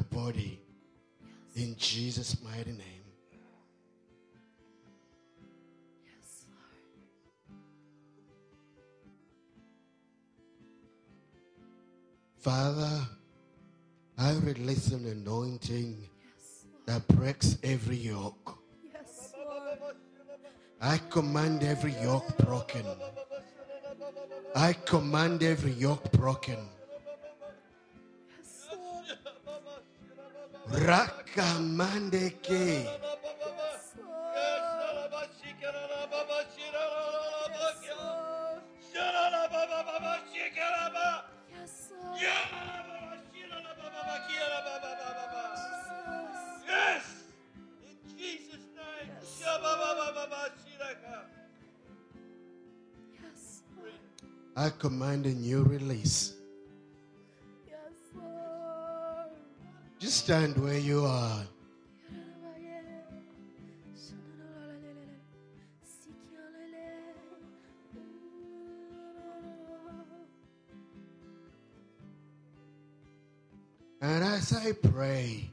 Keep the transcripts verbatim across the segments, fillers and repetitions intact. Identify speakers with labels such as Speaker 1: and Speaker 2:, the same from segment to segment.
Speaker 1: body. In Jesus' mighty name.
Speaker 2: Yes, Lord.
Speaker 1: Father, I release an anointing
Speaker 2: Yes, Lord.
Speaker 1: that breaks every yoke.
Speaker 2: Yes, Lord.
Speaker 1: I command every yoke broken. I command every yoke broken.
Speaker 2: Yes, Lord.
Speaker 1: Rakamandeke.
Speaker 2: Yes, Lord. Yes, Lord.
Speaker 3: Yes! In Jesus' name.
Speaker 2: Yes, Yes, Lord.
Speaker 1: I command a new release.
Speaker 2: Yes, Lord.
Speaker 1: Just stand where you are. And as I pray,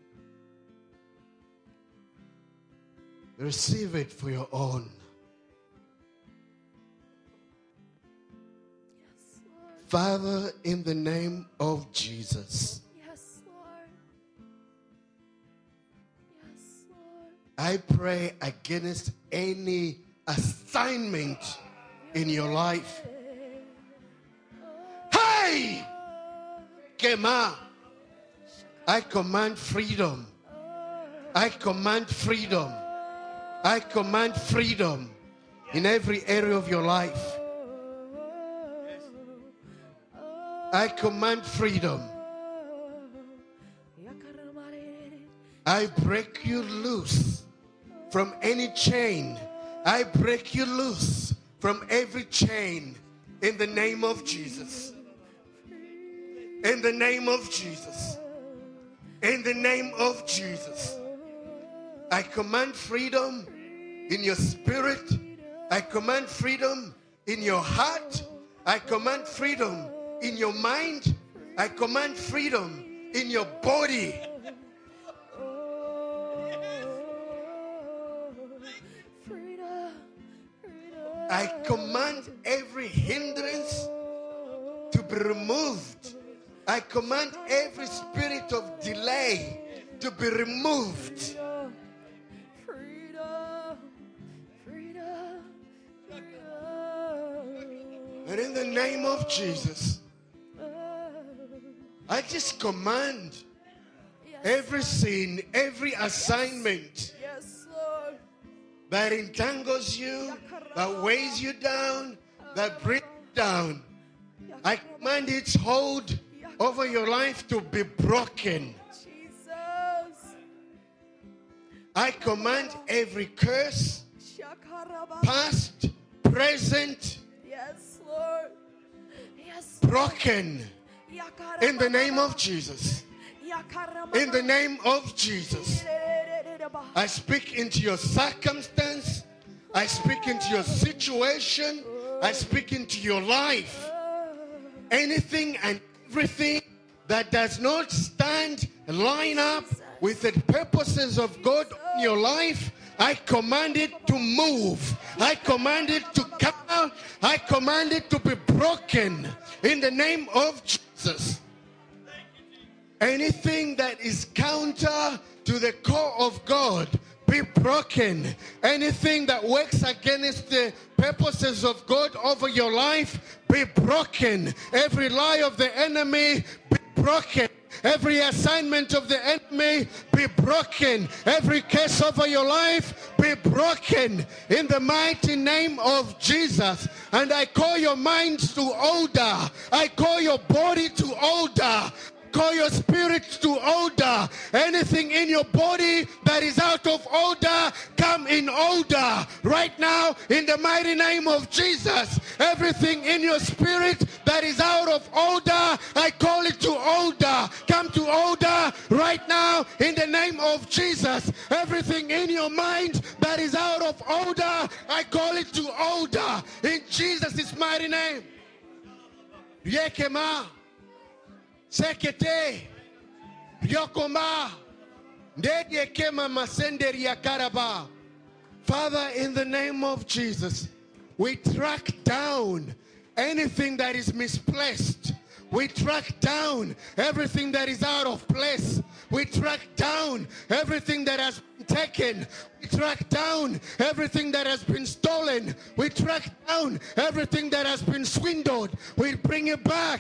Speaker 1: receive it for your own.
Speaker 2: Yes, Lord.
Speaker 1: Father, in the name of Jesus,
Speaker 2: Yes, Lord. Yes, Lord.
Speaker 1: I pray against any assignment in your life. Hey! Kema! I command freedom. I command freedom. I command freedom in every area of your life. I command freedom. I break you loose from any chain. I break you loose from every chain in the name of Jesus. In the name of Jesus. In the name of Jesus. I command freedom in your spirit. I command freedom in your heart. I command freedom in your mind. I command freedom in your body. I command every hindrance to be removed. I command every spirit of delay to be removed.
Speaker 2: Freedom, freedom,
Speaker 1: And in the name of Jesus, I just command every sin, every assignment
Speaker 2: yes, Lord.
Speaker 1: that entangles you, that weighs you down, that brings you down, I command its hold over your life to be broken.
Speaker 2: Jesus.
Speaker 1: I command every curse, past, present,
Speaker 2: Yes, Lord. Yes,
Speaker 1: broken in the name of Jesus. In the name of Jesus. I speak into your circumstance. I speak into your situation. I speak into your life. Anything and everything that does not stand, line up with the purposes of God in your life, I command it to move. I command it to come out. I command it to be broken in the name of Jesus. Anything that is counter to the core of God, be broken. Anything that works against the purposes of God over your life, be broken. Every lie of the enemy, be broken. Every assignment of the enemy, be broken. Every curse over your life, be broken. In the mighty name of Jesus. And I call your mind to order. I call your body to order. Call your spirit to order. Anything in your body that is out of order, come in order right now in the mighty name of Jesus. Everything in your spirit that is out of order, I call it to order. Come to order right now in the name of Jesus. Everything in your mind that is out of order, I call it to order in Jesus' mighty name. Yekema. Sekete, Ryokoma. Ndedye kema masenderi ya karaba. Father, in the name of Jesus, we track down anything that is misplaced. We track down everything that is out of place. We track down everything that has been taken. We track down everything that has been stolen. We track down everything that has been swindled. We bring it back.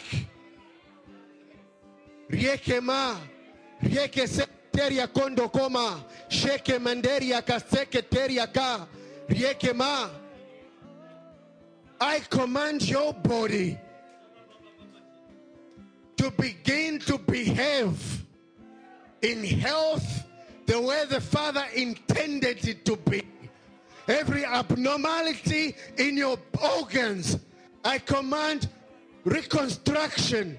Speaker 1: Rieke ma, rieke seketeria kondo koma, sheke manderia ka seketeria ka, rieke ma. I command your body to begin to behave in health the way the Father intended it to be. Every abnormality in your organs, I command reconstruction.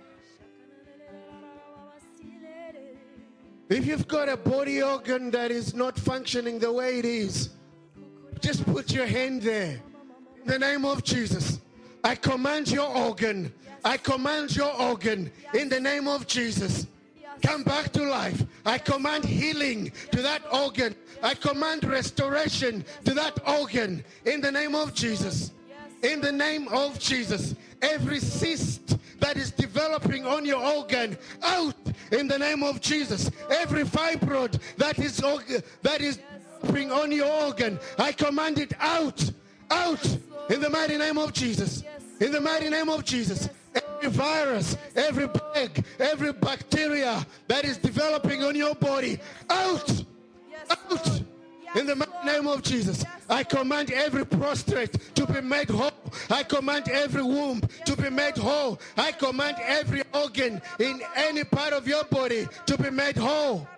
Speaker 1: If you've got a body organ that is not functioning the way it is, just put your hand there. In the name of Jesus, I command your organ. I command your organ in the name of Jesus. Come back to life. I command healing to that organ. I command restoration to that organ in the name of Jesus. In the name of Jesus. Every cyst that is developing on your organ, out in the name of Jesus. Every fibroid that is that is developing on your organ, I command it out. Out in the mighty name of Jesus. In the mighty name of Jesus. Every virus, every plague, every bacteria that is developing on your body, out, out, in the mighty name of Jesus. I command every prostrate to be made whole. I command every womb to be made whole. I command every organ in any part of your body to be made whole.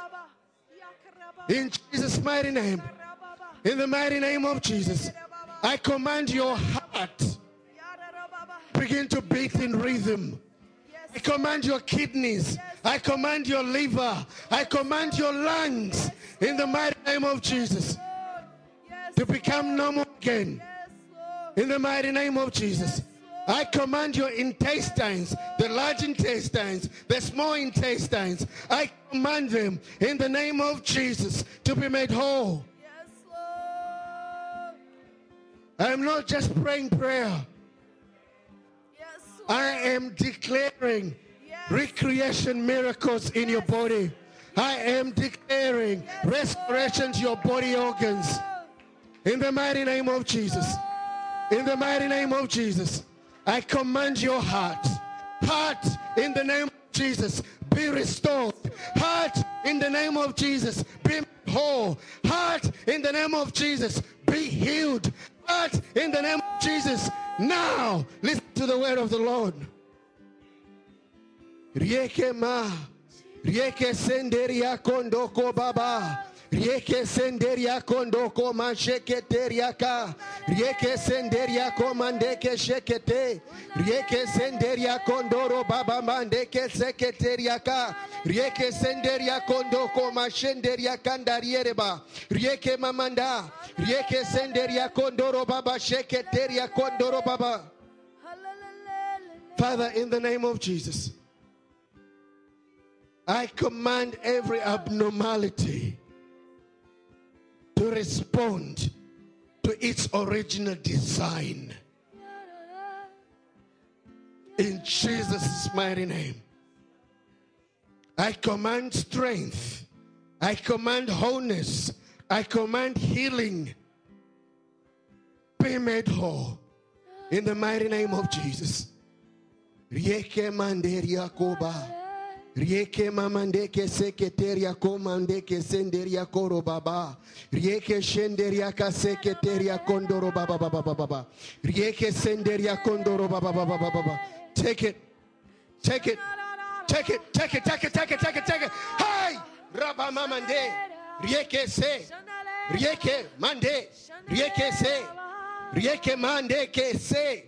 Speaker 1: In Jesus' mighty name, in the mighty name of Jesus, I command your heart begin to beat in rhythm. I command your kidneys. I command your liver. I command your lungs in the mighty name of Jesus to become normal again. In the mighty name of Jesus. I command your intestines, the large intestines, the small intestines. I command them in the name of Jesus to be made whole. I am not just praying prayer. I am declaring recreation miracles in your body. I am declaring restoration to your body organs. In the mighty name of Jesus. In the mighty name of Jesus. I command your heart. Heart in the name of Jesus. Be restored. Heart in the name of Jesus. Be whole. Heart in the name of Jesus. Be healed. Heart in the name of Jesus. Now, listen to the word of the Lord. Rieke ma, rieke senderia kondoko baba, rieke senderia kondoko mancheketeria ka, rieke senderia komandeke shekete, rieke senderia kondoro baba mandeke seketeria ka, rieke senderia kondoko mashenderia kandariereba, rieke mamanda, rieke senderia kondoro baba sheketeria kondoro baba. Father, in the name of Jesus, I command every abnormality to respond to its original design. In Jesus' mighty name. I command strength. I command wholeness. I command healing. Be made whole. In the mighty name of Jesus. Rieke manderia koba. Rieke mamandeke seketeria komandeke senderia koro baba. Rieke shenderia ka seketeria kondoro baba baba baba. Rieke senderia kondoro baba baba baba. Take it. Take it. Take it. Take it. Take it. Take it. Take it. Take it. Hey! Rabba mamande. Rieke se. Rieke mande. Rieke se. Rieke mande ke se.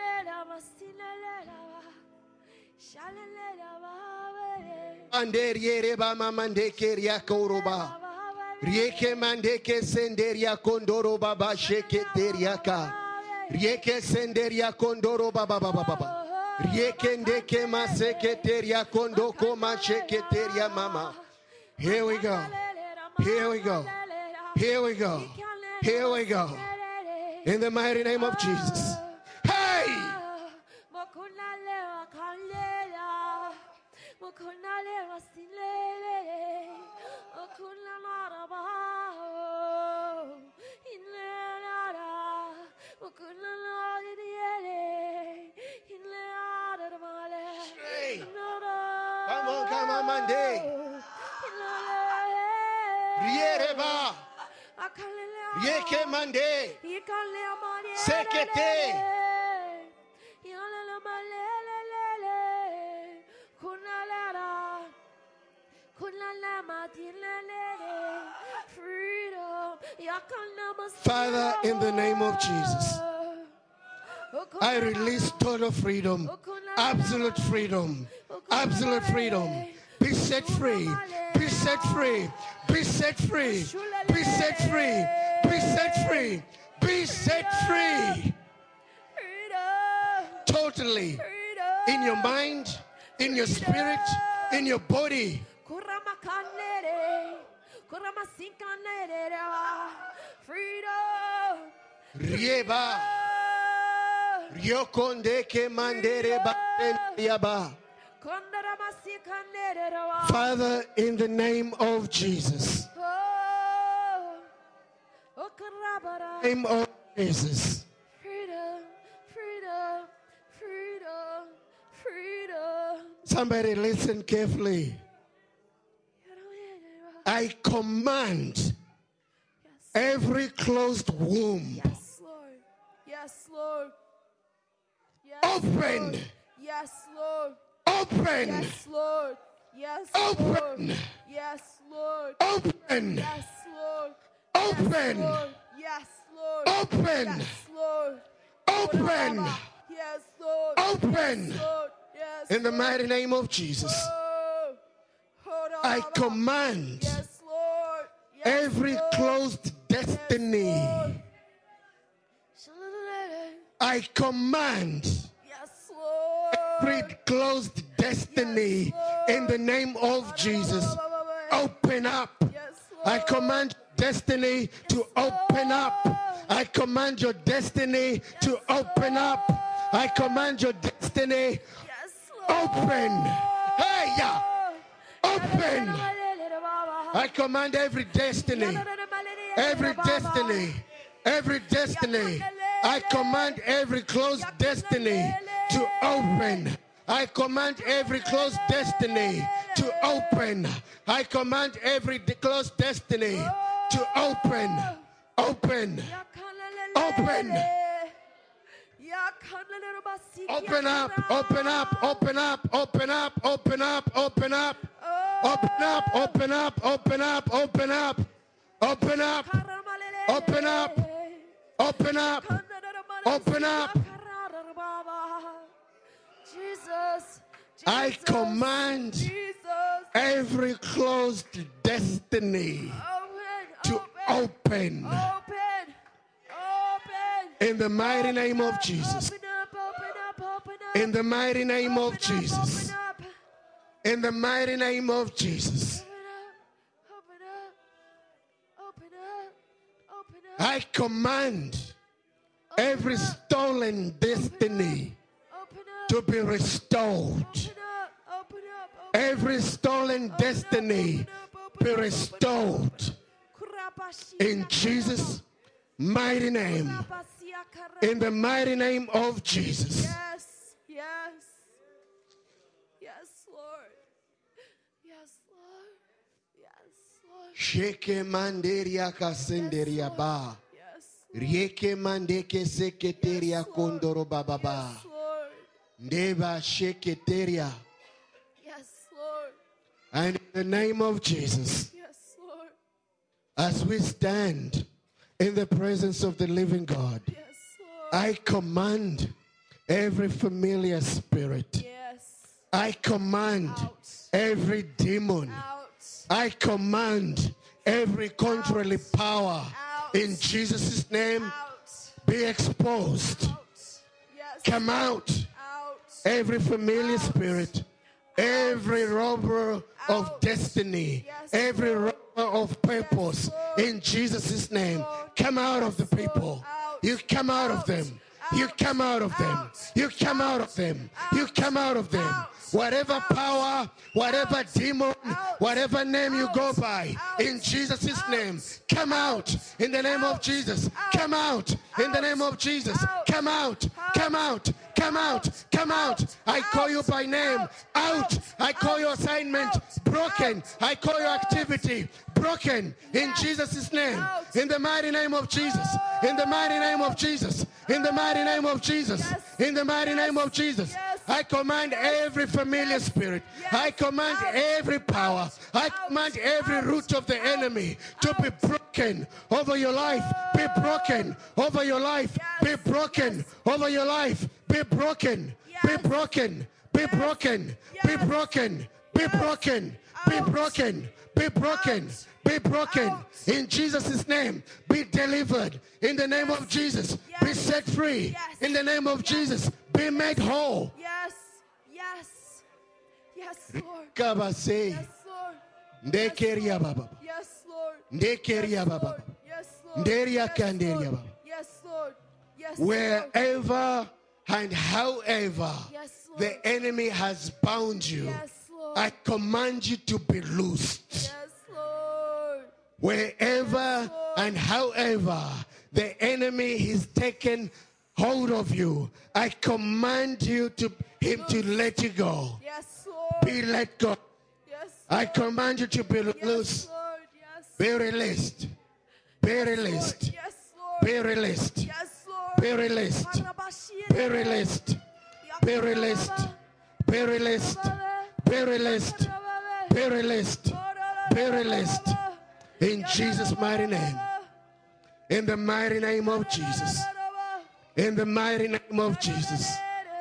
Speaker 1: Anderiere ba mamande ke riakoroba. Rieke mande ke senderia kondoro baba sheke teriaka. Rieke senderia kondoro baba baba baba. Riekendeke maseketeria kondoko masheketeria mama. Here we go. Here we go. Here we go. Here we go. In the mighty name of Jesus. Hey! Hey! Come on, come on, Monday. Riereba. Rieke mande. Sekete. Father, in the name of Jesus, I release total freedom, absolute freedom, absolute freedom. Be set free, be set free, be set free, be set free, be set free, be set free. Totally, in your mind, in your spirit, in your body. Rieba. Riokonde ke mandere ba. Father, in the name of Jesus, name of Jesus,
Speaker 2: Freedom, freedom, freedom, freedom.
Speaker 1: somebody listen carefully. I command every closed womb
Speaker 2: Yes, Lord. Yes, Lord. Yes,
Speaker 1: open,
Speaker 2: Lord. Yes, Lord.
Speaker 1: open,
Speaker 2: Yes, Lord. Yes,
Speaker 1: open,
Speaker 2: Lord. Yes, Lord.
Speaker 1: open,
Speaker 2: Yes, Lord.
Speaker 1: open,
Speaker 2: Yes, Lord.
Speaker 1: open,
Speaker 2: Yes, Lord.
Speaker 1: open,
Speaker 2: Yes, Lord.
Speaker 1: open.
Speaker 2: Yes, Lord. Yes,
Speaker 1: In the
Speaker 2: Lord.
Speaker 1: mighty name of Jesus,
Speaker 2: Oh.
Speaker 1: I command
Speaker 2: Yes, Lord. Yes,
Speaker 1: every
Speaker 2: Lord.
Speaker 1: closed destiny.
Speaker 2: Yes, Lord.
Speaker 1: I command
Speaker 2: Yes, Lord.
Speaker 1: every closed destiny in the name of Jesus. Open up.
Speaker 2: Yes, Lord.
Speaker 1: I command destiny to open up. I command your destiny to open up. I command your destiny
Speaker 2: Yes, Lord.
Speaker 1: open. Hey, yeah. Open. I command every destiny, every destiny, every destiny. I command every closed destiny to open. I command every closed destiny to open. I command every de- closed destiny to open. Open. Open. Open up, open up, open up, open up, open up, open up. Open up, open up, open up, open up. Open up, open up, open up, open up.
Speaker 2: Jesus.
Speaker 1: I
Speaker 2: Jesus,
Speaker 1: command
Speaker 2: Jesus.
Speaker 1: every closed destiny
Speaker 2: Open,
Speaker 1: to open
Speaker 2: open, open, open.
Speaker 1: in the mighty name of Jesus.
Speaker 2: Open up, open up, open up.
Speaker 1: In the mighty name of
Speaker 2: Open up,
Speaker 1: Jesus.
Speaker 2: Open up,
Speaker 1: In the mighty name of Jesus.
Speaker 2: open up, open up, open up,
Speaker 1: I command every stolen destiny
Speaker 2: open up,
Speaker 1: to be restored.
Speaker 2: open up, open up, open
Speaker 1: Every stolen destiny be restored in Jesus' mighty name. In the mighty name of Jesus.
Speaker 2: Yes, yes, yes, Lord. Yes, Lord. Yes, Lord.
Speaker 1: Sheke manderia kasenderia ba.
Speaker 2: Yes,
Speaker 1: Rieke mandeke seketeria kondoro bababa.
Speaker 2: yes, Lord.
Speaker 1: Ndeba sheketeria.
Speaker 2: Yes, Lord.
Speaker 1: And in the name of Jesus,
Speaker 2: Yes, Lord.
Speaker 1: as we stand in the presence of the living God,
Speaker 2: Yes, Lord.
Speaker 1: I command every familiar spirit.
Speaker 2: Yes.
Speaker 1: I command
Speaker 2: Out.
Speaker 1: every demon.
Speaker 2: Out.
Speaker 1: I command every contrary power
Speaker 2: Out.
Speaker 1: in Jesus' name
Speaker 2: Out.
Speaker 1: be exposed.
Speaker 2: Out. Yes.
Speaker 1: Come out.
Speaker 2: Out.
Speaker 1: every familiar
Speaker 2: Out.
Speaker 1: spirit, every robber of
Speaker 2: Out.
Speaker 1: destiny,
Speaker 2: Yes,
Speaker 1: every
Speaker 2: Lord.
Speaker 1: robber of purpose,
Speaker 2: Yes, Lord.
Speaker 1: in Jesus' name,
Speaker 2: Lord.
Speaker 1: come out of the
Speaker 2: Yes, Lord.
Speaker 1: people.
Speaker 2: Out.
Speaker 1: You come out of
Speaker 2: Out.
Speaker 1: them. You
Speaker 2: Out.
Speaker 1: come out of them.
Speaker 2: Out.
Speaker 1: You come out
Speaker 2: Out.
Speaker 1: of them. You
Speaker 2: Out.
Speaker 1: come out of them.
Speaker 2: Out.
Speaker 1: Whatever
Speaker 2: Out.
Speaker 1: power, whatever
Speaker 2: Out.
Speaker 1: demon,
Speaker 2: Out.
Speaker 1: whatever name you go
Speaker 2: Out.
Speaker 1: by,
Speaker 2: Out.
Speaker 1: in Jesus'
Speaker 2: Out.
Speaker 1: name, come out in the name of
Speaker 2: Out.
Speaker 1: Jesus.
Speaker 2: Out.
Speaker 1: Come out in the
Speaker 2: Out.
Speaker 1: name of Jesus.
Speaker 2: Out.
Speaker 1: Come out. Come out. Come out. Come out. I call you by name. Out. I call your assignment broken. I call your activity broken in Jesus' name. In the mighty name of Jesus. In the mighty name of Jesus. In the mighty name of Jesus. In the mighty name of Jesus. I command every familiar spirit. I command every power. I command every root of the enemy to be broken over your life. Be broken over your life. Be broken over your life. Be broken. Be broken. Be broken. Be broken. Be broken. Be broken. Be broken. Be broken. In Jesus' name, be delivered. In the name of Jesus, be set free. In the name of Jesus, be made whole.
Speaker 2: Yes. Yes. Yes, Lord.
Speaker 1: Kabase.
Speaker 2: Yes, Lord.
Speaker 1: Ndekeria baba.
Speaker 2: Yes, Lord.
Speaker 1: Ndekeria
Speaker 2: Yes,
Speaker 1: baba.
Speaker 2: Lord. Yes, Lord.
Speaker 1: Nderia
Speaker 2: Yes,
Speaker 1: kanderia
Speaker 2: Lord.
Speaker 1: baba.
Speaker 2: Yes, Lord. Yes, Lord.
Speaker 1: Wherever and however
Speaker 2: Yes, Lord.
Speaker 1: the enemy has bound you,
Speaker 2: Yes, Lord.
Speaker 1: I command you to be loosed.
Speaker 2: Yes, Lord.
Speaker 1: Wherever
Speaker 2: Yes, Lord.
Speaker 1: and however the enemy is taken hold of you, I command you to him to let you go.
Speaker 2: Yes, Lord.
Speaker 1: Be let go.
Speaker 2: Yes,
Speaker 1: I
Speaker 2: Lord.
Speaker 1: command you to be
Speaker 2: Yes,
Speaker 1: loose.
Speaker 2: Lord. Yes.
Speaker 1: Be released. Be
Speaker 2: Lord.
Speaker 1: released.
Speaker 2: Yes, Lord.
Speaker 1: Be released.
Speaker 2: Yes, Lord.
Speaker 1: Be released. Be released. Be released. Be released. Be released. Be released. Be released. In Jesus' mighty name. In the mighty name of Jesus. In the mighty name of Jesus.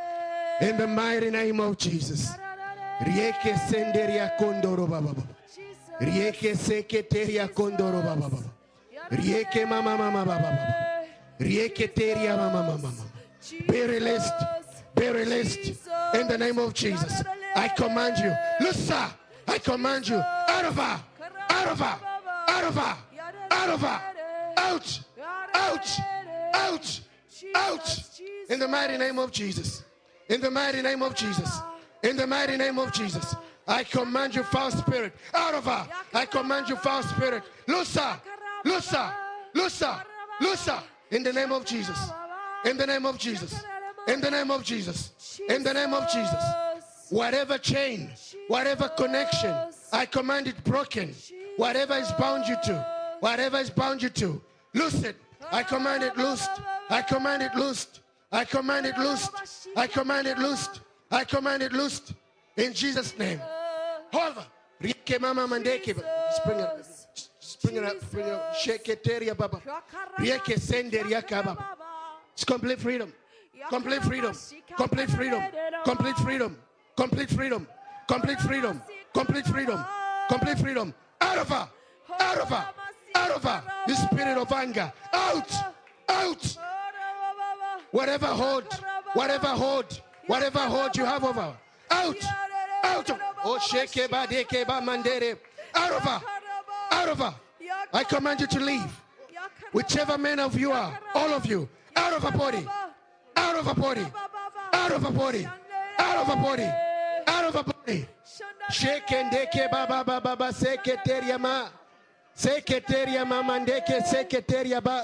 Speaker 1: In the mighty name of Jesus. Rieke senderia kondoro baba baba. Rieke seketeria kondoro baba baba. Rieke mama mama baba baba. Rieke teria mama mama mama. Be released. Be released. In the name of Jesus. I command you. Lusa. I command you. Out of her. Out of her. Out of her. Out of her. Out. Out. Out. Out. In the mighty name of Jesus. In the mighty name of Jesus. In the mighty name of Jesus. I command you, foul spirit, out of her. I command you, foul spirit. Loose her. Loose her. Loose her. Loose her. In the name of Jesus. In the name of Jesus. In the name of Jesus. In the name of Jesus. Whatever chain, whatever connection, I command it broken. Whatever is bound you to, whatever is bound you to, loose it. I command it loosed. I command it loosed. I command it loosed. I command it loosed. I command it loosed. In Jesus' name. However, Rike mama mandeke. Spring it up. Spring it up. Spring it up. Shake it, teria baba. Rieke senderia baba. It's complete freedom. Complete freedom. Complete freedom. Complete freedom. Complete freedom. Complete freedom. Complete freedom. Complete freedom. Out of her. Out of her. Out of her. The spirit of anger. Out. Out. Whatever hold. Whatever hold. Whatever hold you have over her. Out. Out. Oh, sheke ba deke ba mandere. Out of her. Out of her. I command you to leave. Whichever man of you are. All of you. Out of her body. Out of her body. Out of her body. Out of her body. Out of her body. Shekendeke baba baba baba seketeria ma. Seketeria ma mandeke seketeria ba.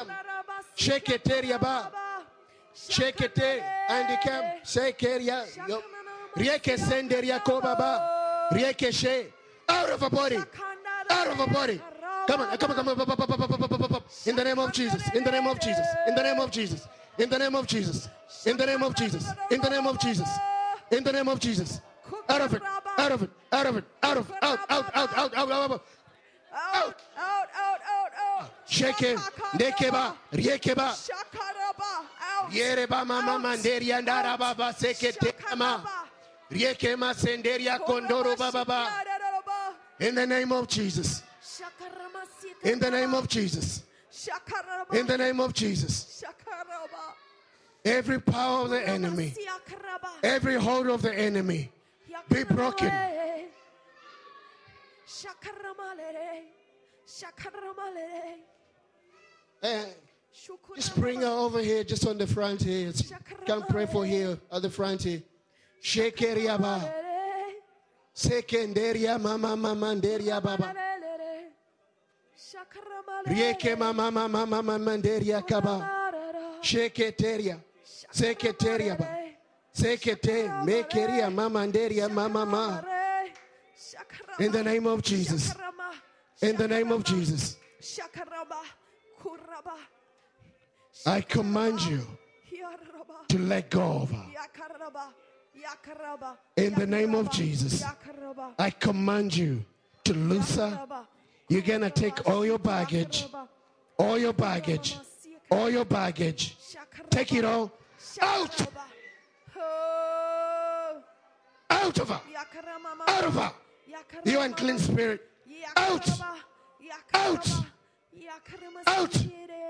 Speaker 1: Sheketeria ba. Shekete andikam sekeria. Rieke senderia ko baba. Rieke she. Out of her body. Out of her body. Come on, come on, come on. In the name of Jesus. In the name of Jesus. In the name of Jesus. In the name of Jesus. In the name of Jesus. In the name of Jesus. In the name of Jesus. Out of it. Out of it. Out of it. Out of out out out out out out.
Speaker 2: Out, out, out, out, out.
Speaker 1: Sheke, nekeba, riekeba.
Speaker 2: Shakaraba, out.
Speaker 1: Yereba mama manderia ndara baba sekete ama. Riekema senderia kondoro baba baba. In the name of Jesus. In the name of Jesus. In the name of Jesus. Every power of the enemy, every hold of the enemy, be broken. And just bring her over here, just on the front here. Come pray for here at the front here. Shekeria ba. Sekenderia mama mama nderia baba. Rieke mama mama mama manderia kaba. Sheketeria. Seketeria ba. Sekete mekeria mama nderia mama ma. In the name of Jesus. In the name of Jesus. I command you to let go of her. In the name of Jesus, I command you to loose her. You're going to take all your baggage, all your baggage, all your baggage. Take it all out. Out of her. Out of her. You unclean spirit. Out. Out. Out.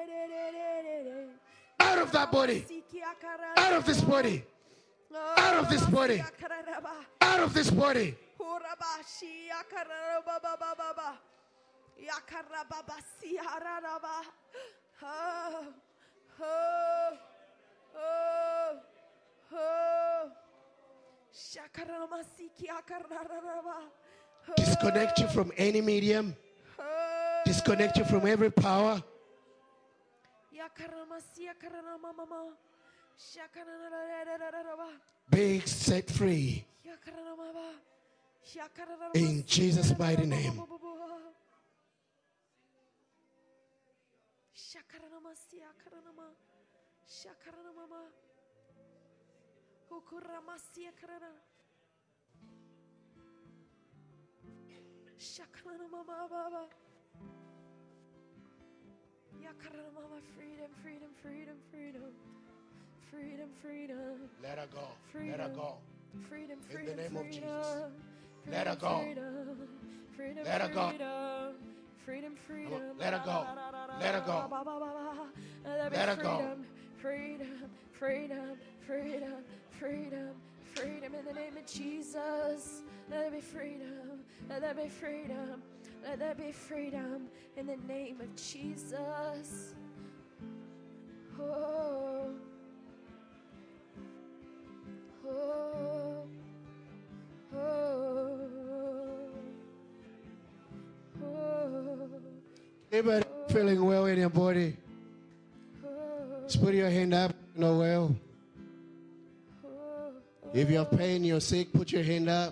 Speaker 1: Out of that body. Out of this body. Out of this body. Out of this body. Disconnect you from any medium. Disconnect you from every power. Be set free. In Jesus' mighty name.
Speaker 2: Freedom, freedom, freedom, freedom. Freedom, freedom.
Speaker 1: Let her go.
Speaker 2: Freedom.
Speaker 1: Let her go.
Speaker 2: Freedom,
Speaker 1: In
Speaker 2: freedom,
Speaker 1: the name of
Speaker 2: freedom.
Speaker 1: Jesus.
Speaker 2: Freedom,
Speaker 1: Let her go.
Speaker 2: Freedom, freedom,
Speaker 1: Let her go.
Speaker 2: Freedom, freedom.
Speaker 1: Let her go. Let her go. Let her go.
Speaker 2: Freedom, freedom, freedom, freedom, freedom in the name of Jesus. Let there be freedom. Let there be freedom. Let there be freedom in the name of Jesus. Oh. Oh. Oh. Oh.
Speaker 1: Anybody feeling well in your body? Just put your hand up. No well. If you're pain, you're sick, put your hand up.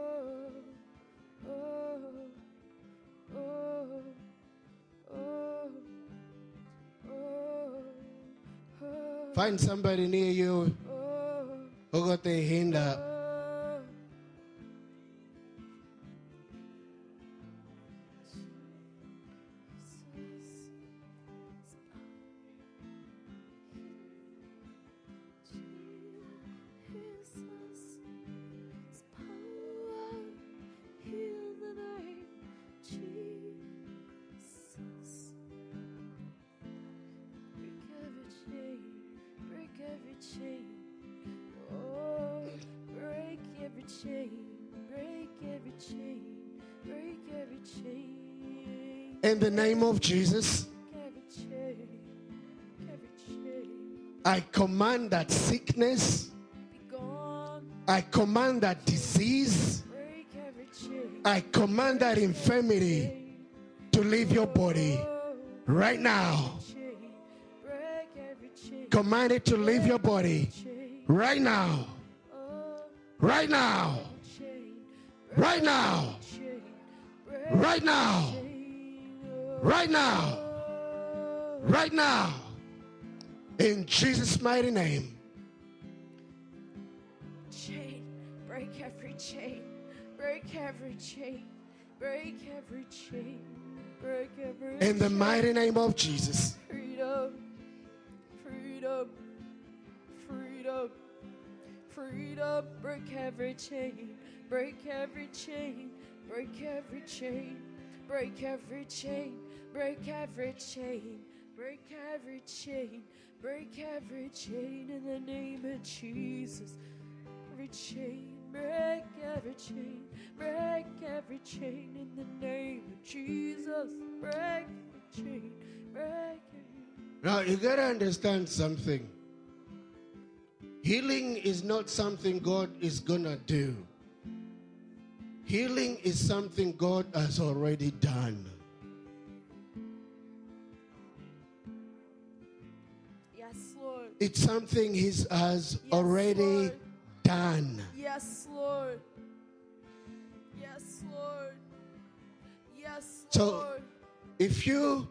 Speaker 1: Find somebody near you who got their hand up. In the name of Jesus, I command that sickness, I command that disease, I command that infirmity to leave your body right now. Command it to leave your body right now. Right now. Right now. Right now. Right now. Right now. In Jesus' mighty name.
Speaker 2: Chain. Break every chain. Break every chain. Break every chain. Break every chain.
Speaker 1: In the mighty name of Jesus.
Speaker 2: Freedom. Freedom. Freedom. Freedom. Break every chain. Break every chain. Break every chain. Break every chain. Break every chain. Break every chain. Break every chain in the name of Jesus. Every chain. Break every chain. Break every chain in the name of Jesus. Break every chain. Break every.
Speaker 1: Now you gotta understand something. Healing is not something God is gonna do. Healing is something God has already done.
Speaker 2: Yes, Lord.
Speaker 1: It's something He has
Speaker 2: Yes,
Speaker 1: already
Speaker 2: Lord.
Speaker 1: done.
Speaker 2: Yes, Lord. Yes, Lord. Yes,
Speaker 1: So,
Speaker 2: Lord.
Speaker 1: if you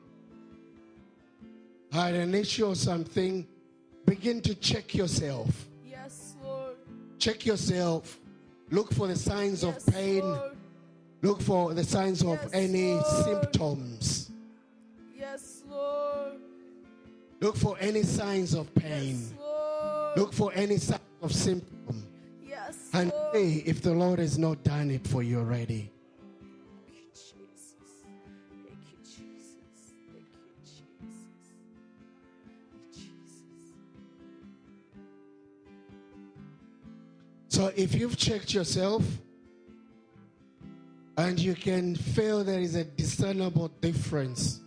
Speaker 1: had an issue or something, begin to check yourself.
Speaker 2: Yes, Lord.
Speaker 1: Check yourself. Look for the signs
Speaker 2: Yes,
Speaker 1: of pain.
Speaker 2: Lord.
Speaker 1: Look for the signs of
Speaker 2: Yes,
Speaker 1: any
Speaker 2: Lord.
Speaker 1: symptoms.
Speaker 2: Yes, Lord.
Speaker 1: Look for any signs of pain.
Speaker 2: Yes, Lord.
Speaker 1: Look for any signs of symptom.
Speaker 2: Yes,
Speaker 1: And
Speaker 2: Lord.
Speaker 1: see if the Lord has not done it for you already.
Speaker 2: Thank you, Jesus. Thank you, Jesus. Thank you, Jesus. Thank you, Jesus.
Speaker 1: So if you've checked yourself and you can feel there is a discernible difference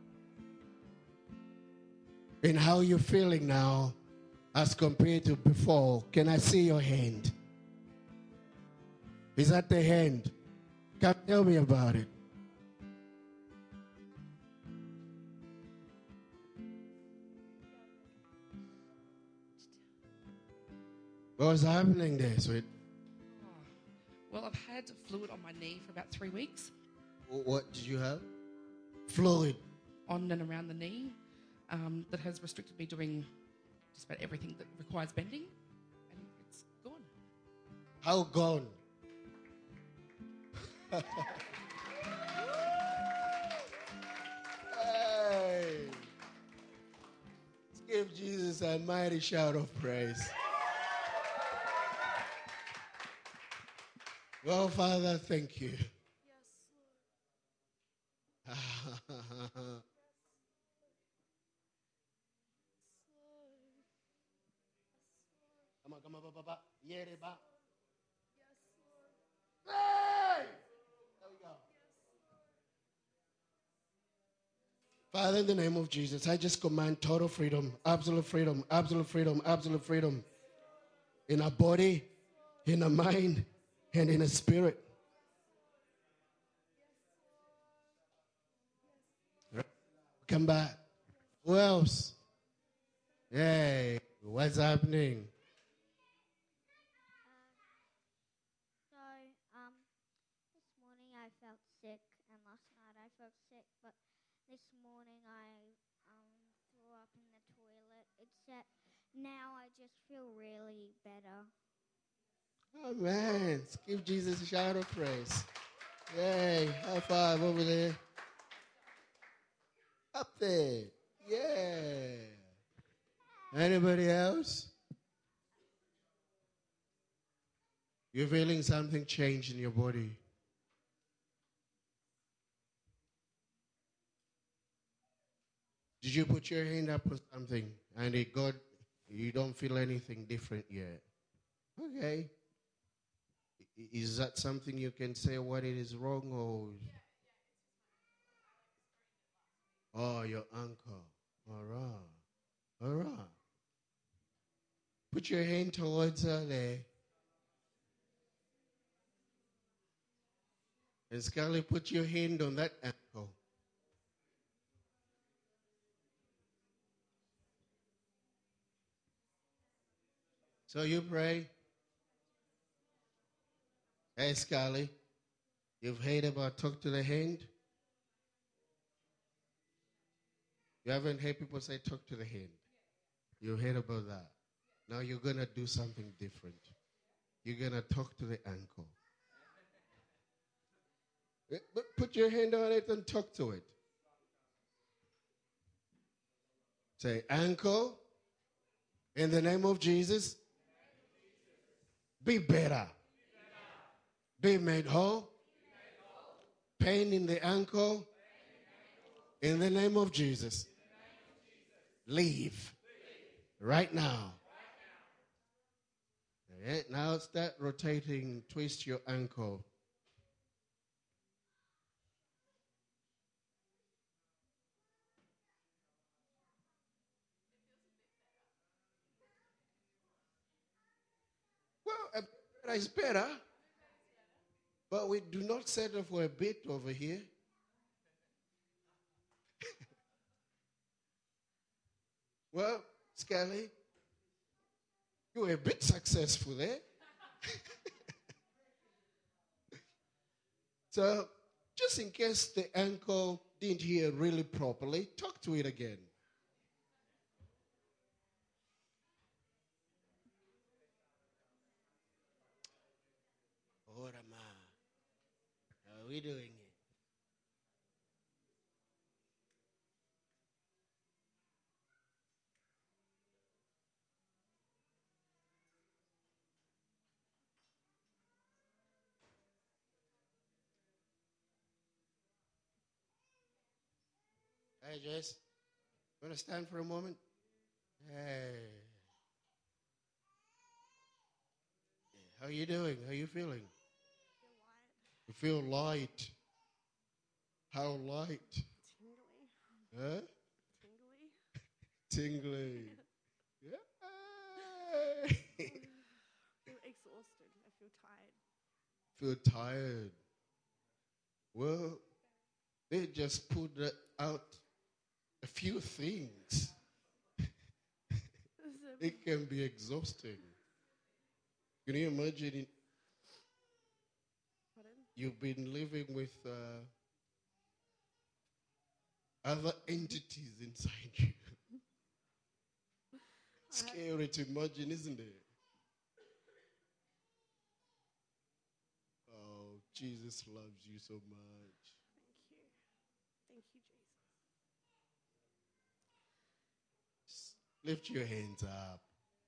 Speaker 1: in how you're feeling now as compared to before, can I see your hand? Is that the hand? Come tell me about it. What's happening there, sweet?
Speaker 4: Well, I've had fluid on my knee for about three weeks,
Speaker 1: What did you have? Fluid.
Speaker 4: on and around the knee, um, that has restricted me doing just about everything that requires bending, and it's gone.
Speaker 1: How gone? Hey. Let's give Jesus a mighty shout of praise. Well, Father, thank you.
Speaker 2: Yes, Lord.
Speaker 1: Come on, come on, Papa. Yeah, Reba.
Speaker 2: Yes, Lord.
Speaker 1: Hey! There we go. Father, in the name of Jesus, I just command total freedom, absolute freedom, absolute freedom, absolute freedom in our body, in our mind, and in our spirit. Come back. Who else? Hey, what's happening?
Speaker 5: So, um, this morning I felt sick, and last night I felt sick, but this morning I um threw up in the toilet. Except now I just feel really better.
Speaker 1: Oh, man. Let's give Jesus a shout of praise. Yay. High five over there. Up there. Yeah. Anybody else? You're feeling something change in your body. Did you put your hand up on something and it got, you don't feel anything different yet? Okay. I- Is that something you can say what it is wrong or? Oh, your ankle. All right. All right. Put your hand towards her there. And Scarlett, put your hand on that ankle. So you pray. Hey, Scarlett, you've heard about talk to the hand? You haven't heard people say talk to the hand. You heard about that. Now you're going to do something different. You're going to talk to the ankle. Eh, But put your hand on it and talk to it. Say, ankle, in the name of Jesus, be better. Be made whole. Pain in the ankle, in the name of Jesus, Leave. Right now. Okay, now start rotating. Twist your ankle. Well, a bit better is better. But we do not settle for a bit over here. Well, Skelly, you were a bit successful there. So, just in case the ankle didn't hear really properly, talk to it again. What am I? How are we doing it? Hey, Jess, you want to stand for a moment? Hey. How are you doing? How are you feeling? You feel light. How light?
Speaker 6: Tingly.
Speaker 1: Huh?
Speaker 6: Tingly.
Speaker 1: Tingly. Yeah.
Speaker 6: I feel exhausted. I feel tired.
Speaker 1: Feel tired. Well, they just put out a few things. It can be exhausting. Can you imagine it? You've been living with uh, other entities inside you. Scary to imagine, isn't it? Oh, Jesus loves you so much.
Speaker 6: Thank you. Thank you, Jesus.
Speaker 1: Just lift your hands up.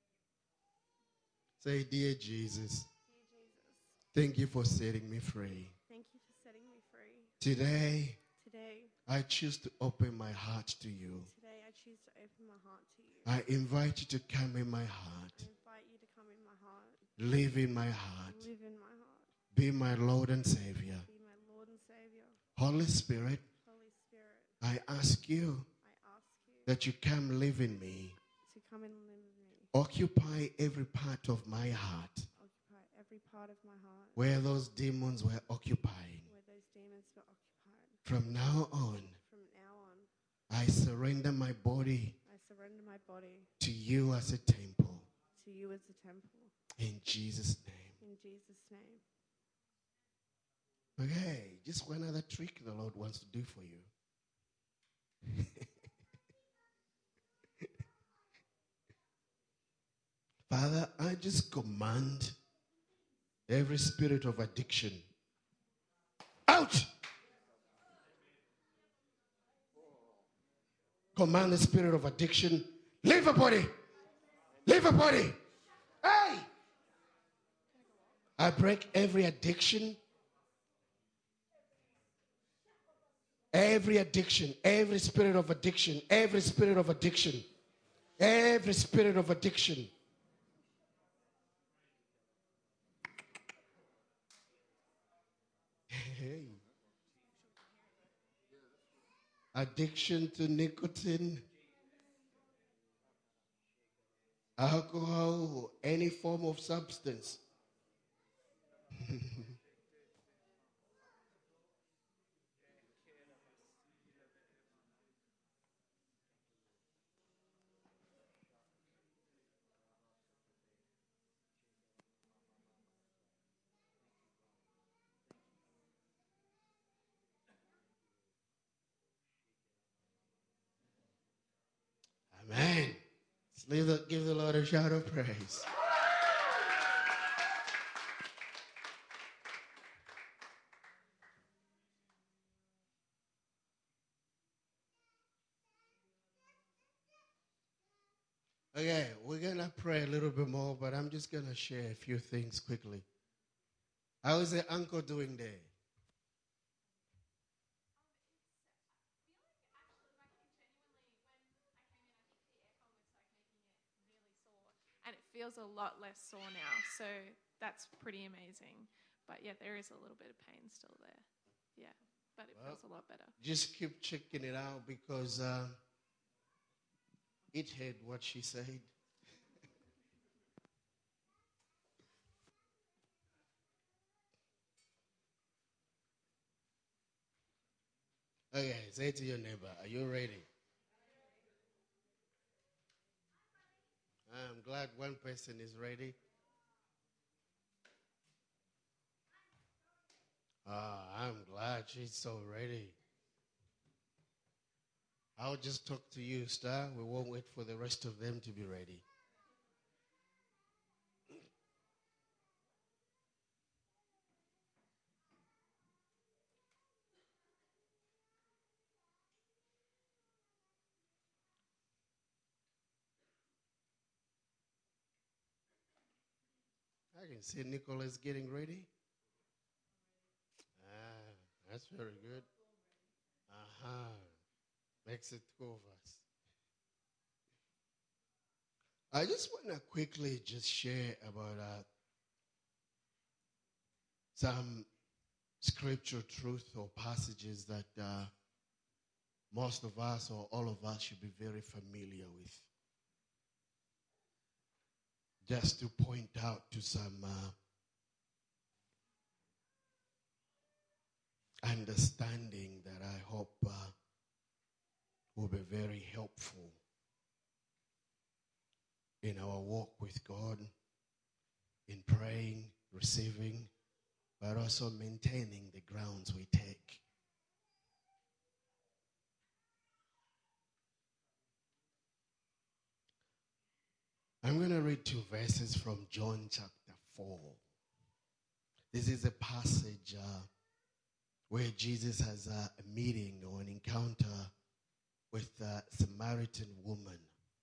Speaker 1: Say, dear Jesus,
Speaker 6: Dear Jesus,
Speaker 1: thank you for setting me free.
Speaker 6: thank you for setting me free.
Speaker 1: Today,
Speaker 6: Today,
Speaker 1: I choose to open my heart to you.
Speaker 6: today I choose to open my heart to you.
Speaker 1: I invite you to come in my heart.
Speaker 6: I invite you to come in my heart.
Speaker 1: Live in my heart.
Speaker 6: Live in my heart.
Speaker 1: Be my Lord and Savior.
Speaker 6: Be my Lord and Savior.
Speaker 1: Holy Spirit,
Speaker 6: Holy Spirit,
Speaker 1: I ask you
Speaker 6: I ask you
Speaker 1: that you come live in me.
Speaker 6: to come and live with me.
Speaker 1: Occupy every part of my heart
Speaker 6: Occupy every part of my heart
Speaker 1: where those demons were occupying.
Speaker 6: where those demons were occupied.
Speaker 1: From now on,
Speaker 6: From now on,
Speaker 1: I surrender my body
Speaker 6: I surrender my body
Speaker 1: to you as a temple.
Speaker 6: to you as a temple.
Speaker 1: In Jesus' name.
Speaker 6: In Jesus' name.
Speaker 1: Okay, just one other trick the Lord wants to do for you. Father, I just command every spirit of addiction out. Command the spirit of addiction. Leave a body. Leave a body. Hey! I break every addiction. Every addiction. Every spirit of addiction. Every spirit of addiction. Every spirit of addiction. Hey. Addiction to nicotine, alcohol, any form of substance. Amen. Let's leave the, give the Lord a shout of praise. Okay, we're going to pray a little bit more, but I'm just going to share a few things quickly. How is the uncle doing there?
Speaker 7: feels a lot less sore now. So that's pretty amazing. But yeah, there is a little bit of pain still there. Yeah, but it
Speaker 1: Well,
Speaker 7: feels a lot better.
Speaker 1: Just keep checking it out because uh, it heard what she said. Okay, say to your neighbor, are you ready? I'm glad one person is ready. Ah, I'm glad she's so ready. I'll just talk to you, Star. We won't wait for the rest of them to be ready. I can see Nicholas getting ready. Ah, that's very good. Uh-huh. Makes it two of us. I just want to quickly just share about uh, some scripture truth or passages that uh, most of us or all of us should be very familiar with. Just to point out to some uh, understanding that I hope uh, will be very helpful in our walk with God, in praying, receiving, but also maintaining the grounds we take. I'm going to read two verses from John chapter four. This is a passage uh, where Jesus has a, a meeting or an encounter with a Samaritan woman.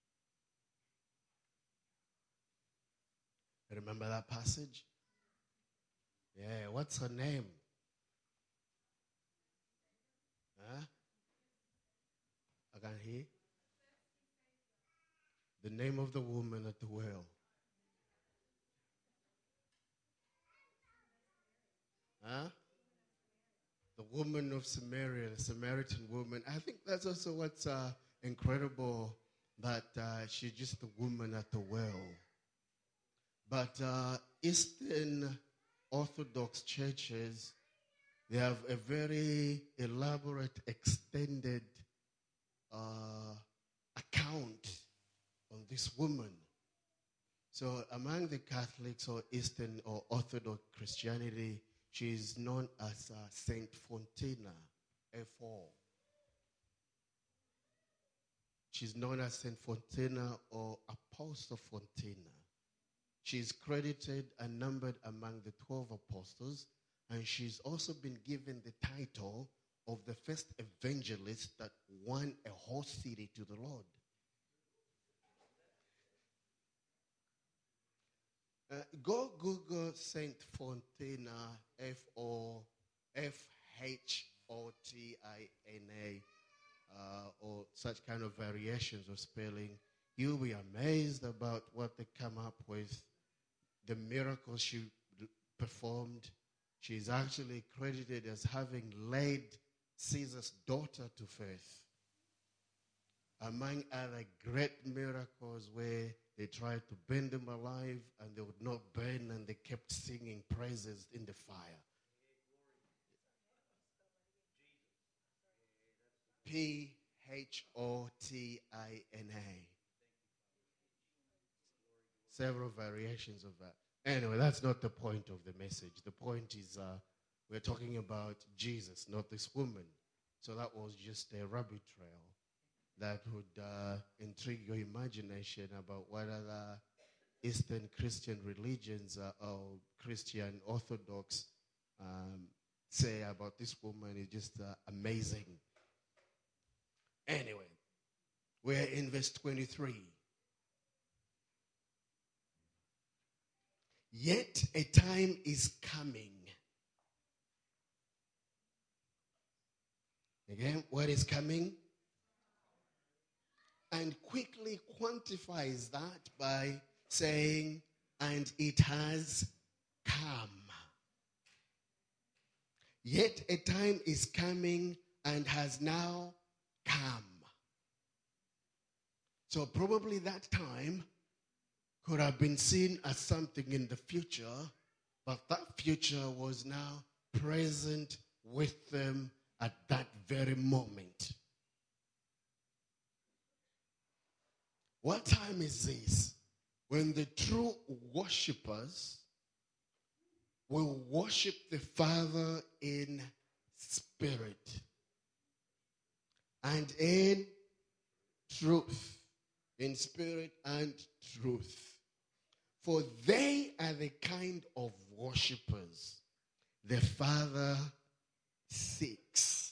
Speaker 1: Remember that passage? Yeah, what's her name? Huh? I can't hear. The name of the woman at the well. Huh? The woman of Samaria, the Samaritan woman. I think that's also what's uh, incredible, that uh, she's just a woman at the well. But uh, Eastern Orthodox churches, they have a very elaborate, extended uh, account on this woman. So among the Catholics or Eastern or Orthodox Christianity, she is known as uh, Saint Fontina, F O. She's known as Saint Fontina or Apostle Fontina. She is credited and numbered among the twelve apostles, and she's also been given the title of the first evangelist that won a whole city to the Lord. Uh, go Google Saint Fontina, F O F H O T I N A, uh, or such kind of variations of spelling. You'll be amazed about what they come up with. The miracles she performed. She's actually credited as having led Caesar's daughter to faith. Among other great miracles where they tried to burn them alive and they would not burn, and they kept singing praises in the fire. P H O T I N A. Several variations of that. Anyway, that's not the point of the message. The point is uh, we're talking about Jesus, not this woman. So that was just a rabbit trail that would uh, intrigue your imagination about what other Eastern Christian religions uh, or Christian Orthodox um, say about this woman. Is just uh, amazing. Anyway, we're in verse twenty-three. Yet a time is coming. Again, what is coming? And quickly quantifies that by saying, and it has come. Yet a time is coming and has now come. So probably that time could have been seen as something in the future, but that future was now present with them at that very moment. What time is this? When the true worshippers will worship the Father in spirit and in truth. In spirit and truth. For they are the kind of worshippers the Father seeks.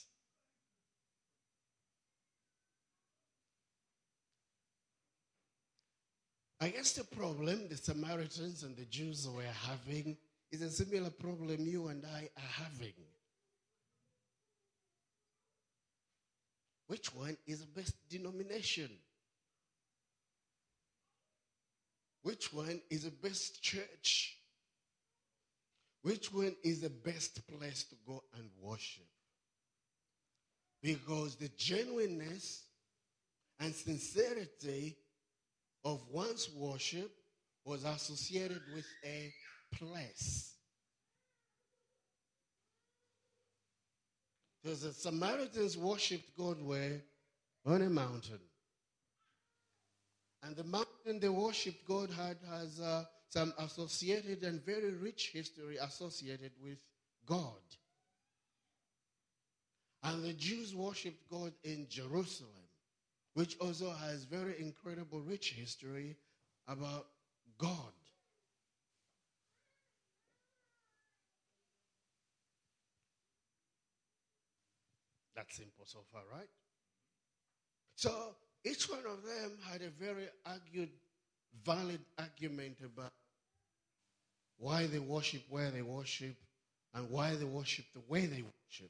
Speaker 1: I guess the problem the Samaritans and the Jews were having is a similar problem you and I are having. Which one is the best denomination? Which one is the best church? Which one is the best place to go and worship? Because the genuineness and sincerity of one's worship was associated with a place. Because the Samaritans worshipped God where? On a mountain. And the mountain they worshipped God had has uh, some associated and very rich history associated with God. And the Jews worshipped God in Jerusalem, which also has very incredible rich history about God. That's simple so far, right? So each one of them had a very argued, valid argument about why they worship where they worship and why they worship the way they worship.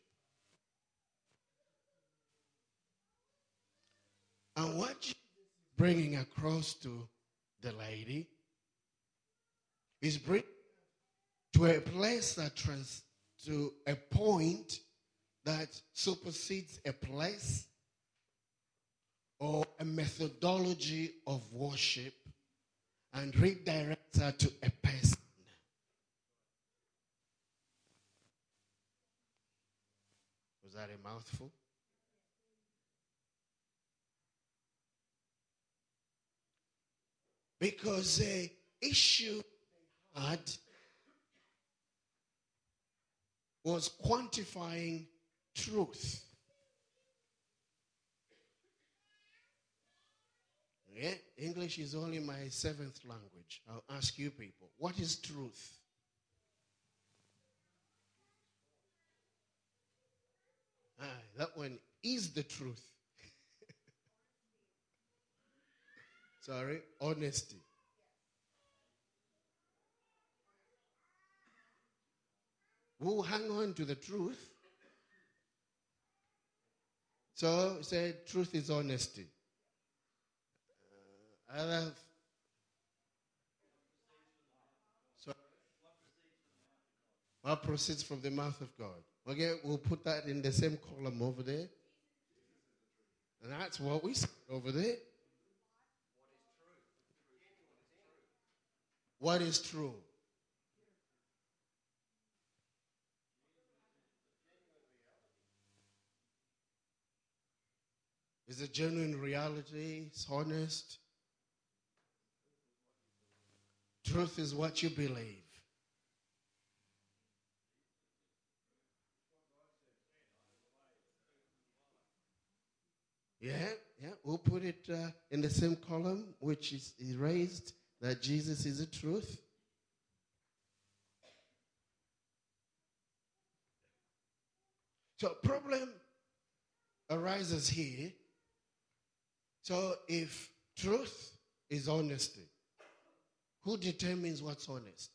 Speaker 1: And what Jesus is bringing across to the lady is bringing to a place that trans, to a point that supersedes a place or a methodology of worship and redirects her to a person. Was that a mouthful? Because the issue they had was quantifying truth. Yeah, English is only my seventh language. I'll ask you people, what is truth? Ah, that one is the truth. Sorry, honesty. We'll hang on to the truth. So, said truth is honesty. Uh, other, so, what proceeds from the mouth of God? Okay, we'll put that in the same column over there. And that's what we see over there. What is true? Is it genuine reality? It's honest. Truth is what you believe. Yeah, yeah. We'll put it uh, in the same column, which is erased, that Jesus is the truth. So problem arises here. So if truth is honesty, who determines what's honest?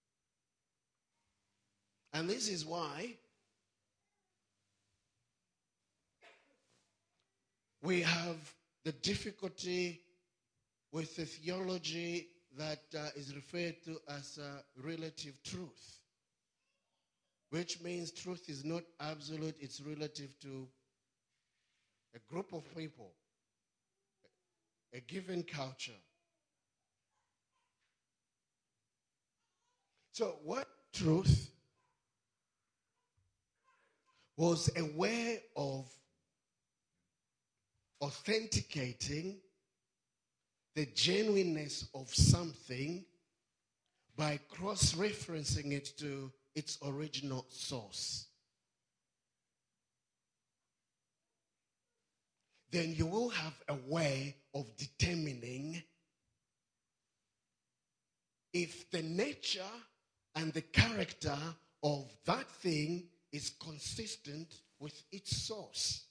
Speaker 1: And this is why we have the difficulty with the theology that uh, is referred to as uh, relative truth, which means truth is not absolute, it's relative to a group of people, a given culture. So what truth was a way of authenticating the genuineness of something by cross-referencing it to its original source. Then you will have a way of determining if the nature and the character of that thing is consistent with its source.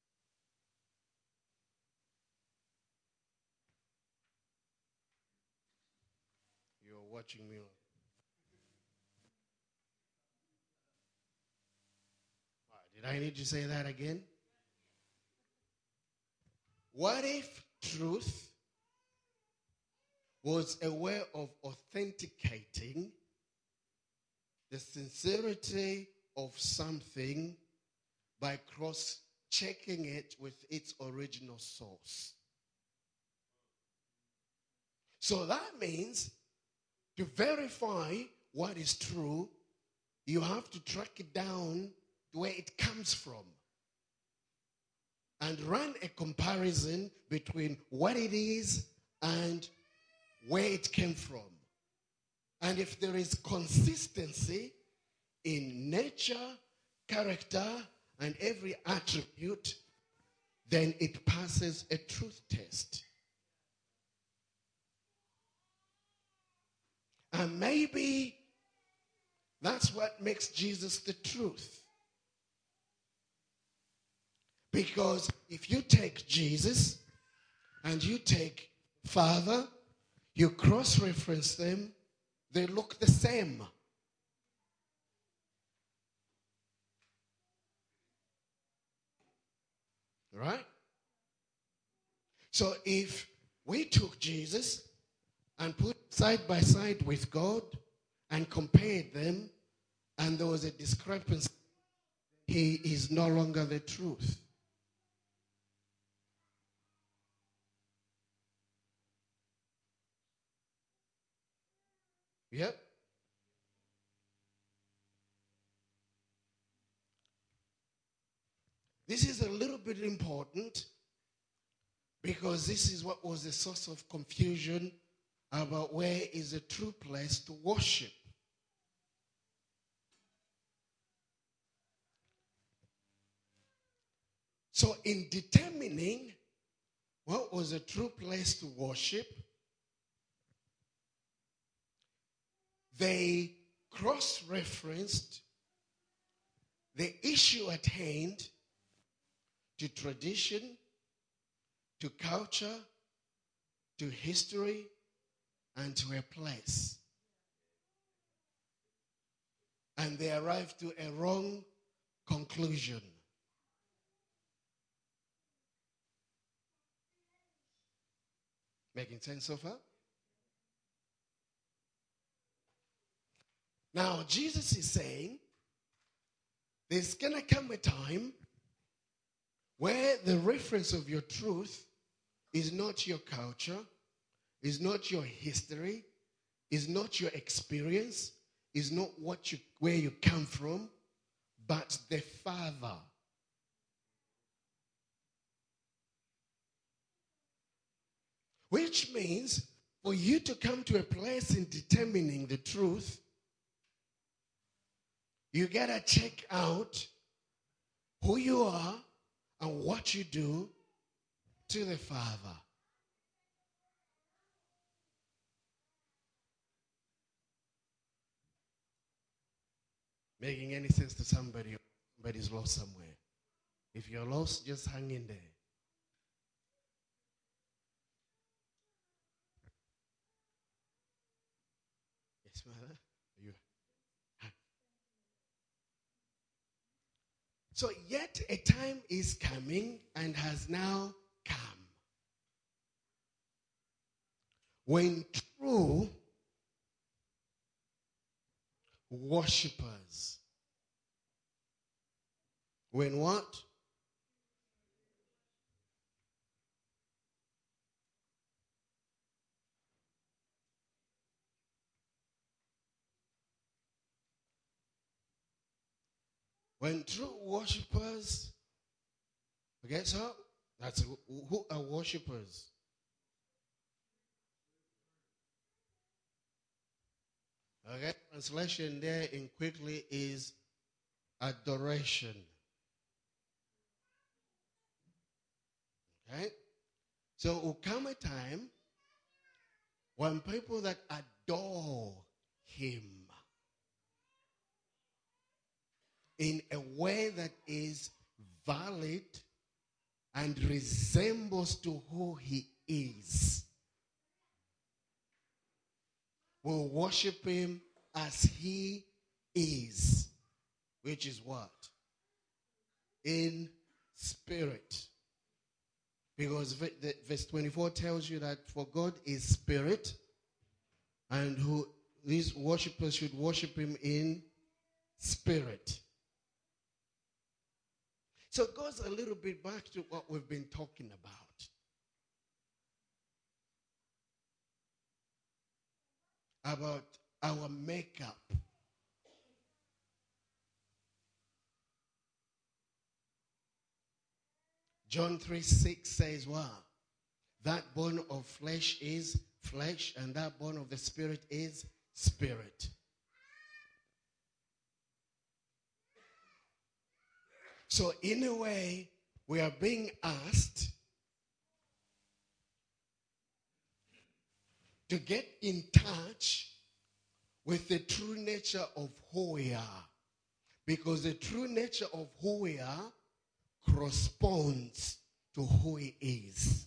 Speaker 1: You're watching me. Did I need to say that again? What if truth was a way of authenticating the sincerity of something by cross-checking it with its original source? So that means to verify what is true, you have to track it down to where it comes from and run a comparison between what it is and where it came from. And if there is consistency in nature, character, and every attribute, then it passes a truth test. And maybe that's what makes Jesus the truth. Because if you take Jesus and you take Father, you cross-reference them, they look the same. Right? So if we took Jesus and put side by side with God and compared them, and there was a discrepancy, he is no longer the truth. Yep. This is a little bit important because this is what was the source of confusion about where is a true place to worship. So in determining what was a true place to worship, they cross-referenced the issue at hand to tradition, to culture, to history, and to a place. And they arrived to a wrong conclusion. Making sense so far? Now, Jesus is saying there's going to come a time where the reference of your truth is not your culture, is not your history, is not your experience, is not what you, where you come from, but the Father. Which means for you to come to a place in determining the truth, you got to check out who you are and what you do to the Father. Making any sense to somebody? Somebody's lost somewhere. If you're lost, just hang in there. Yes, mother? Are you? So yet a time is coming and has now come. When true worshippers, when what? When true worshippers, okay, so that's who, who are worshippers? Okay, translation there in quickly is adoration. Okay, so will come a time when people that adore him in a way that is valid and resembles to who he is, will worship him as he is, which is what? In spirit. Because verse twenty-four tells you that for God is spirit, and who these worshippers should worship him in spirit. So it goes a little bit back to what we've been talking about. About our makeup. John three six says, wow, that bone of flesh is flesh, and that bone of the spirit is spirit. So in a way, we are being asked to get in touch with the true nature of who we are. Because the true nature of who we are corresponds to who he is.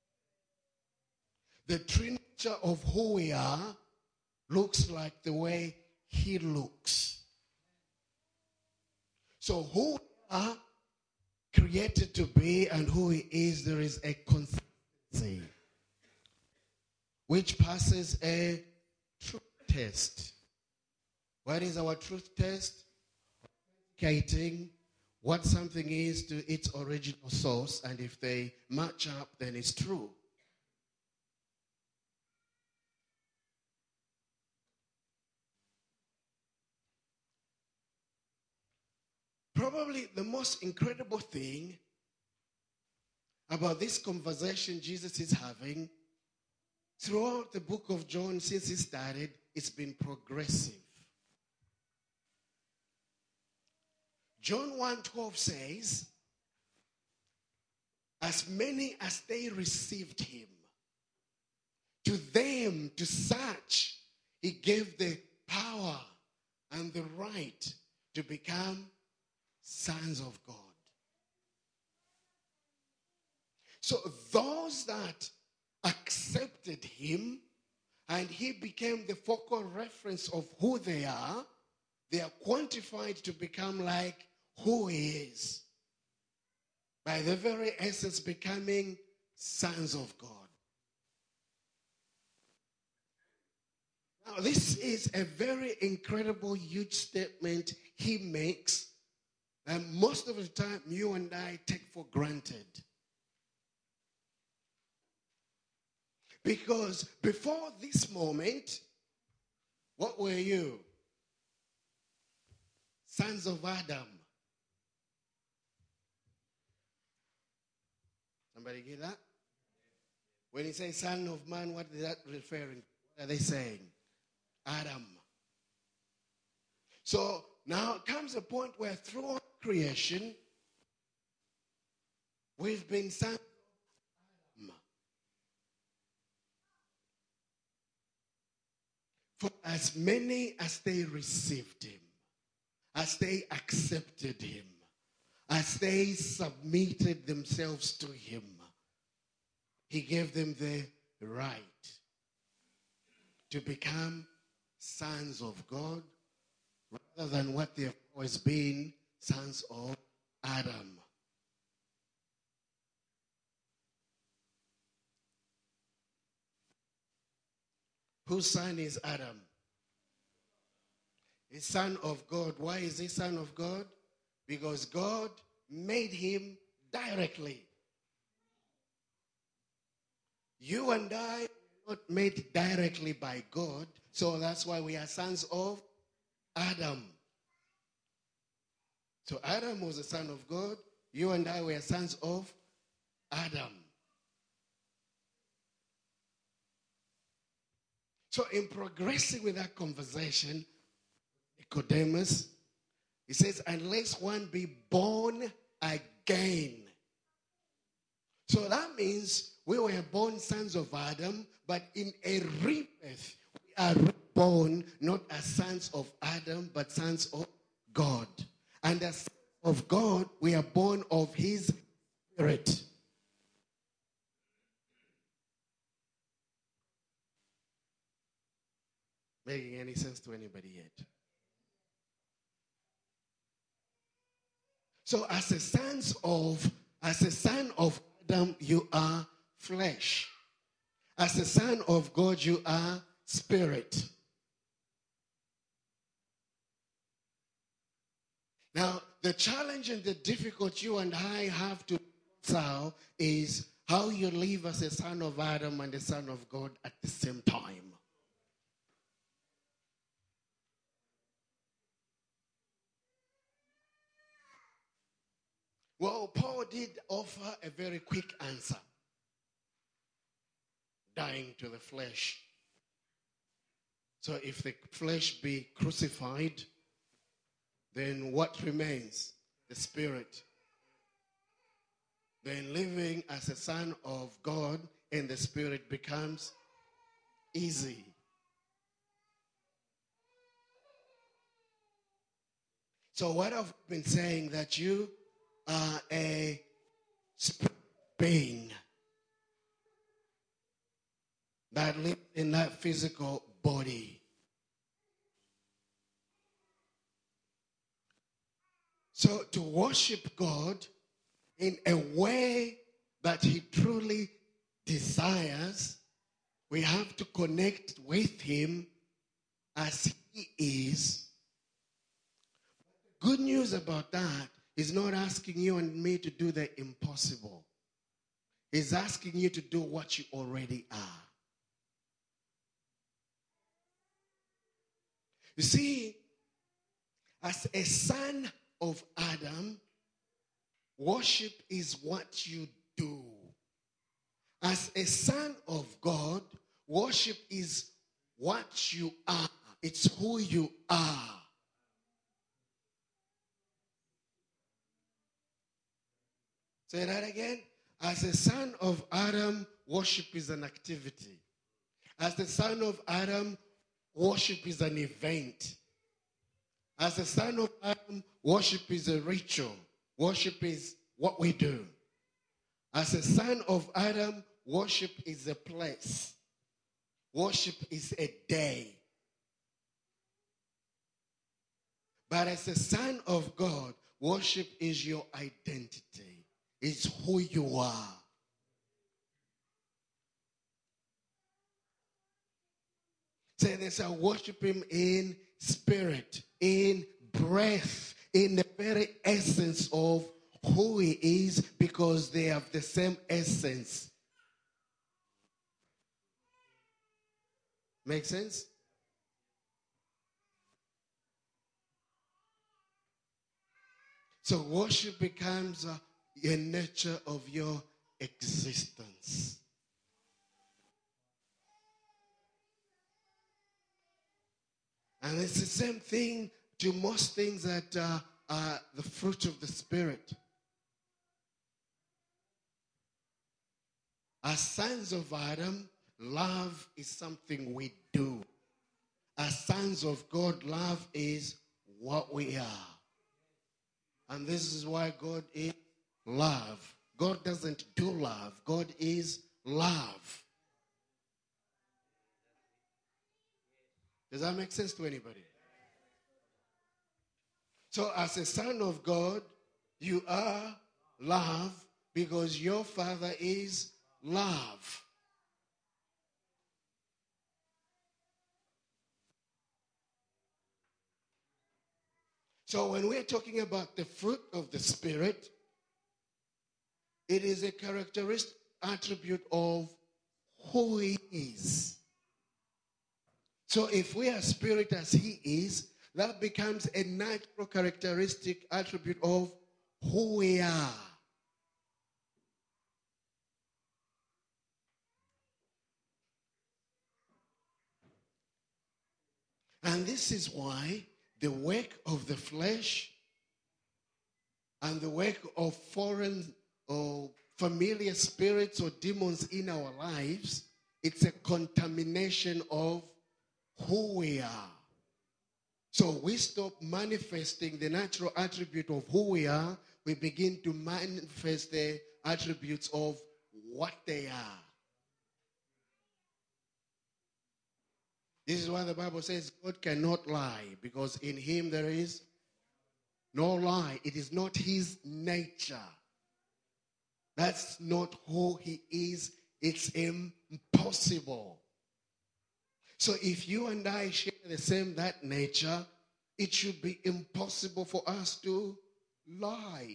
Speaker 1: The true nature of who we are looks like the way he looks. So who we are created to be and who he is, there is a consistency which passes a truth test. What is our truth test? Indicating what something is to its original source, and if they match up, then it's true. Probably the most incredible thing about this conversation Jesus is having throughout the book of John since he started, it's been progressive. John one twelve says, as many as they received him, to them, to such, he gave the power and the right to become sons of God. So those that accepted him and he became the focal reference of who they are, they are quantified to become like who he is. By the very essence, becoming sons of God. Now, this is a very incredible, huge statement he makes, and most of the time you and I take for granted. Because before this moment, what were you? Sons of Adam. Somebody get that? When he says son of man, what is that referring to? What are they saying? Adam. So now comes a point where throughout creation, we've been sons of Adam. For as many as they received him, as they accepted him, as they submitted themselves to him, he gave them the right to become sons of God rather than what they have always been, sons of Adam. Whose son is Adam? He's son of God. Why is he son of God? Because God made him directly. You and I are not made directly by God, so that's why we are sons of Adam. So Adam was a son of God. You and I were sons of Adam. So in progressing with that conversation, Nicodemus, he says, unless one be born again. So that means we were born sons of Adam, but in a rebirth, we are reborn not as sons of Adam, but sons of God. And as sons of God, we are born of his Spirit. Making any sense to anybody yet? So as a sons of, as a son of Adam, you are flesh. As a son of God, you are spirit. Now, the challenge and the difficulty you and I have to solve is how you live as a son of Adam and a son of God at the same time. Well, Paul did offer a very quick answer. Dying to the flesh. So if the flesh be crucified, then what remains? The spirit. Then living as a son of God in the spirit becomes easy. So what I've been saying, that you are a spirit being that lives in that physical body. So to worship God in a way that he truly desires, we have to connect with him as he is. Good news about that is not asking you and me to do the impossible. He's asking you to do what you already are. You see, as a son of Adam, worship is what you do. As a son of God, worship is what you are. It's who you are. Say that again. As a son of Adam, worship is an activity. As the son of Adam, worship is an event. As a son of Adam, worship is a ritual. Worship is what we do. As a son of Adam, worship is a place. Worship is a day. But as a son of God, worship is your identity. It's who you are. Say this, I worship him in spirit, in breath, in the very essence of who he is, because they have the same essence. Make sense? So worship becomes a, a nature of your existence. And it's the same thing to most things that uh, are the fruit of the Spirit. As sons of Adam, love is something we do. As sons of God, love is what we are. And this is why God is love. God doesn't do love. God is love. Does that make sense to anybody? So as a son of God, you are love because your Father is love. So when we're talking about the fruit of the Spirit, it is a characteristic attribute of who he is. So if we are spirit as he is, that becomes a natural characteristic attribute of who we are. And this is why the work of the flesh and the work of foreign or familiar spirits or demons in our lives, it's a contamination of who we are. So we stop manifesting the natural attribute of who we are. We begin to manifest the attributes of what they are. This is why the Bible says God cannot lie, because in him there is no lie. It is not his nature. That's not who he is. It's impossible. So if you and I share the same that nature, it should be impossible for us to lie.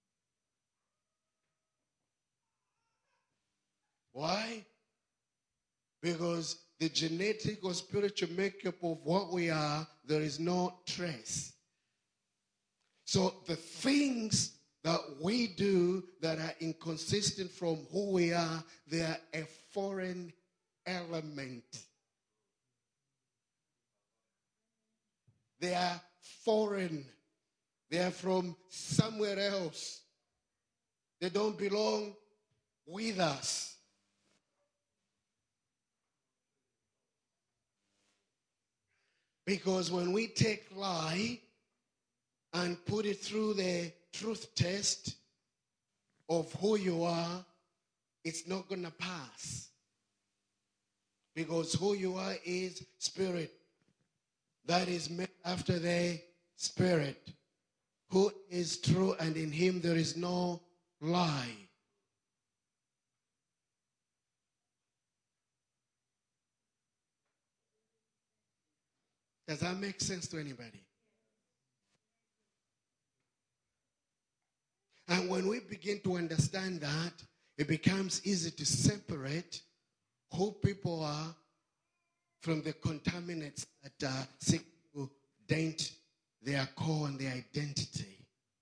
Speaker 1: Why? Because the genetic or spiritual makeup of what we are, there is no trace. So the things that we do that are inconsistent from who we are, they are a foreign element. They are foreign. They are from somewhere else. They don't belong with us. Because when we take lie and put it through the truth test of who you are, it's not going to pass. Because who you are is spirit. That is made after the Spirit, who is true, and in him there is no lie. Does that make sense to anybody? And when we begin to understand that, it becomes easy to separate who people are from the contaminants that uh, seek to dent their core and their identity.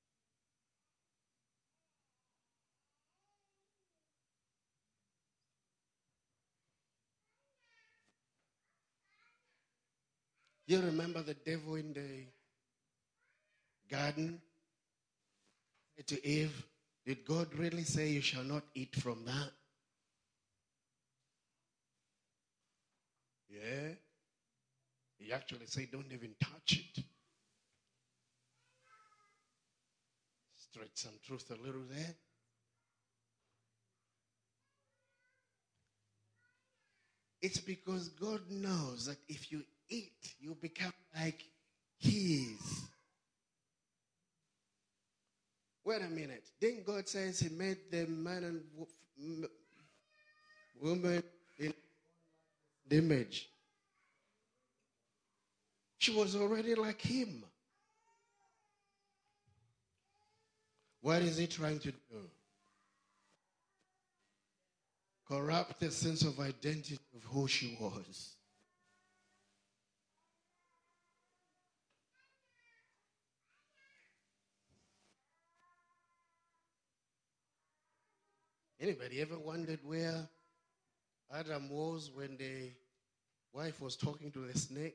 Speaker 1: You remember the devil in the garden? Said to Eve, did God really say you shall not eat from that? Yeah. He actually said, don't even touch it. Stretch some truth a little there. It's because God knows that if you eat, you become like his. Wait a minute. Then God says he made the man and woman in the image. She was already like him. What is he trying to do? Corrupt the sense of identity of who she was. Anybody ever wondered where Adam was when the wife was talking to the snake?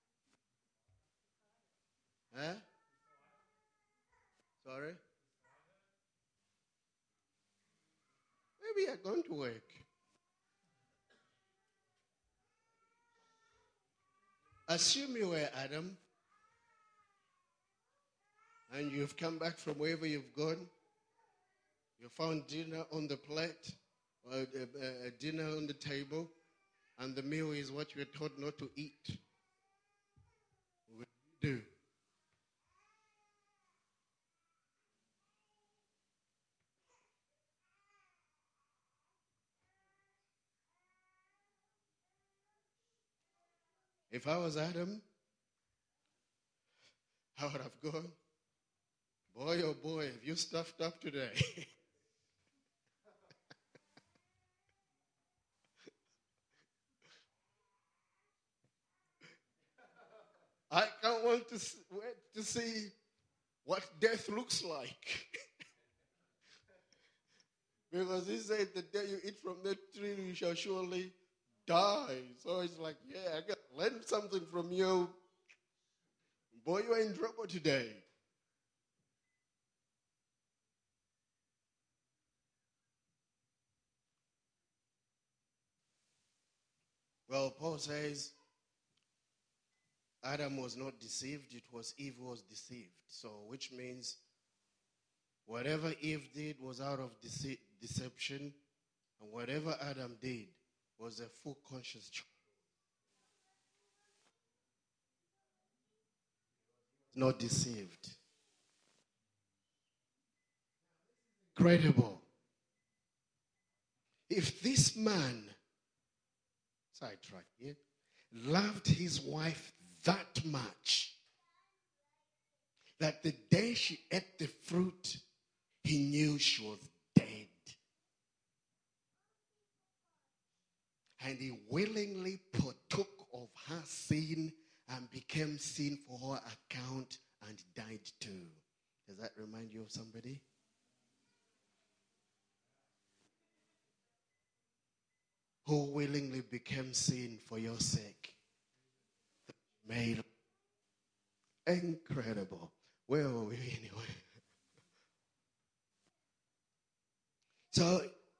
Speaker 1: Huh? Sorry? Maybe you're going to work. Assume you were Adam and you've come back from wherever you've gone. You found dinner on the plate, or a, a, a dinner on the table, and the meal is what you were taught not to eat. What do you do? If I was Adam, I would have gone, Boy, oh boy, have you stuffed up today? I can't wait to see, wait to see what death looks like. Because he said, the day you eat from that tree, you shall surely die. So it's like, yeah, I got to learn something from you. Boy, you are in trouble today. Well, Paul says, Adam was not deceived, it was Eve who was deceived. So, which means whatever Eve did was out of dece- deception, and whatever Adam did was a full conscious choice. Not deceived. Incredible. If this man, sidetrack here, loved his wife that much that the day she ate the fruit, he knew she was dead. And he willingly partook of her sin and became sin for her account and died too. Does that remind you of somebody? Who willingly became sin for your sake. Made incredible. Where were we anyway? So,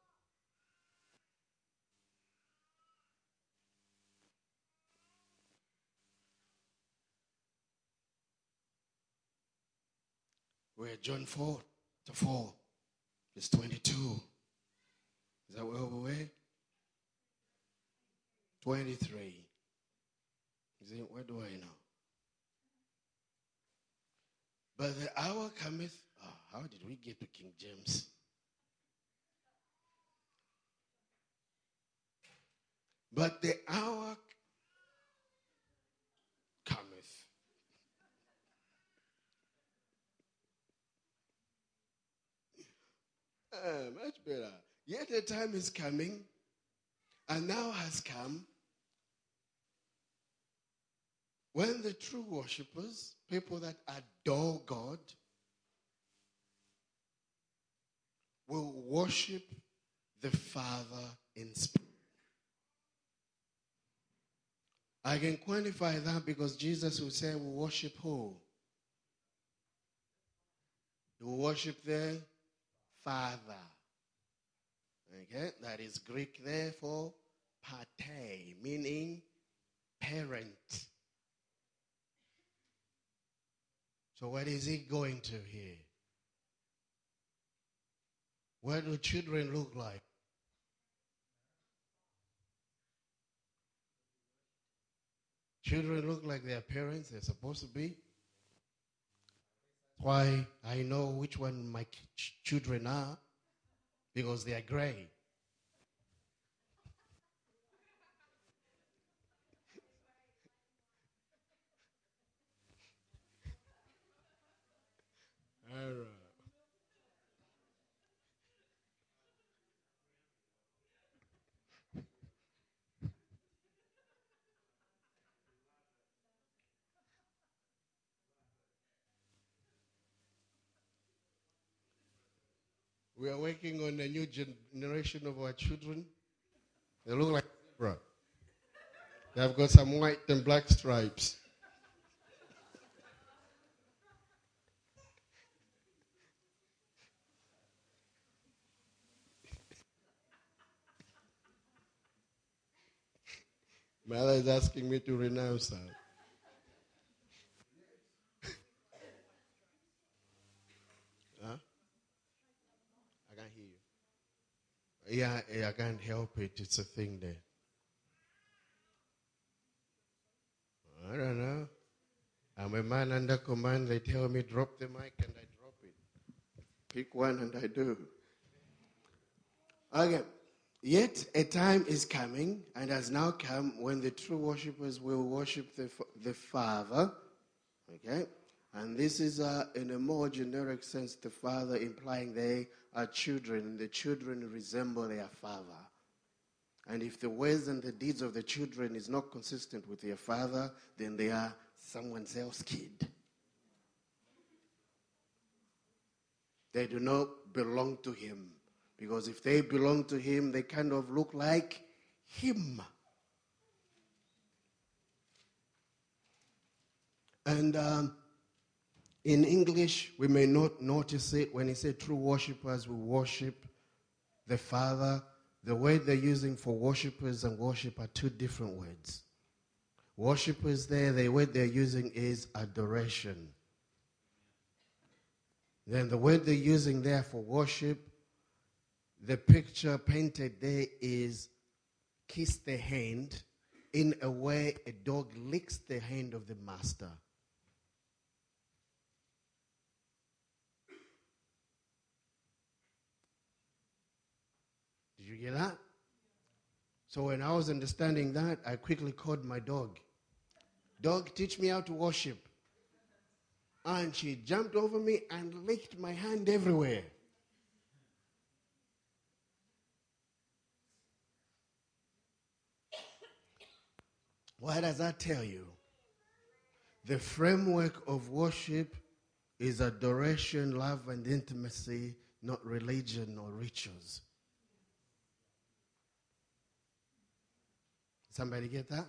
Speaker 1: we're at John four, to four, verse twenty-two. Is that where we were? twenty-three. Is it, where do I know? But the hour cometh. Oh, how did we get to King James? But the hour cometh. Uh, much better. Yet the time is coming, and now has come, when the true worshippers, people that adore God, will worship the Father in spirit. I can quantify that because Jesus will say, we worship who? You worship the Father. Okay, that is Greek there for pater, meaning parent. So what is he going to here? What do children look like? Children look like their parents. They're supposed to be. Why I know which one my ch- children are, because they are gray. All right. We are working on a new generation of our children. They look like zebra. They have got some white and black stripes. Mother is asking me to renounce that. Huh? I can't hear you. Yeah, yeah, I can't help it. It's a thing there. I don't know. I'm a man under command. They tell me drop the mic and I drop it. Pick one and I do. Okay. Yet a time is coming and has now come when the true worshippers will worship the, the Father. Okay. And this is uh, in a more generic sense, the father implying they are children, and the children resemble their father. And if the ways and the deeds of the children is not consistent with their father, then they are someone else's kid. They do not belong to him. Because if they belong to him, they kind of look like him. And um, in English, we may not notice it. When he said true worshippers will worship the Father, the word they're using for worshippers and worship are two different words. Worshippers there, the word they're using is adoration. Then the word they're using there for worship, the picture painted there is kiss the hand in a way a dog licks the hand of the master. Did you get that? So when I was understanding that, I quickly called my dog. Dog, teach me how to worship. And she jumped over me and licked my hand everywhere. Why does that tell you? The framework of worship is adoration, love, and intimacy, not religion or rituals. Somebody get that?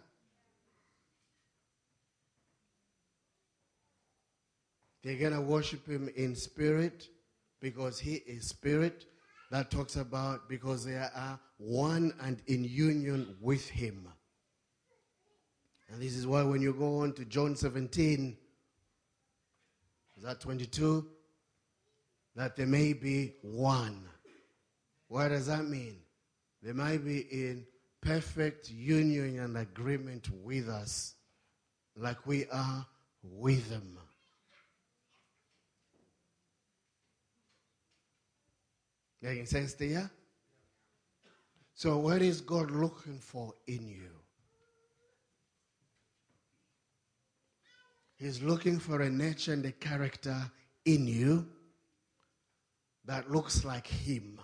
Speaker 1: They're going to worship him in spirit because he is spirit. That talks about because they are one and in union with him. And this is why when you go on to John seventeen, is that twenty-two? That they may be one. What does that mean? They might be in perfect union and agreement with us, like we are with them. Making sense to you? So what is God looking for in you? He's looking for a nature and a character in you that looks like him.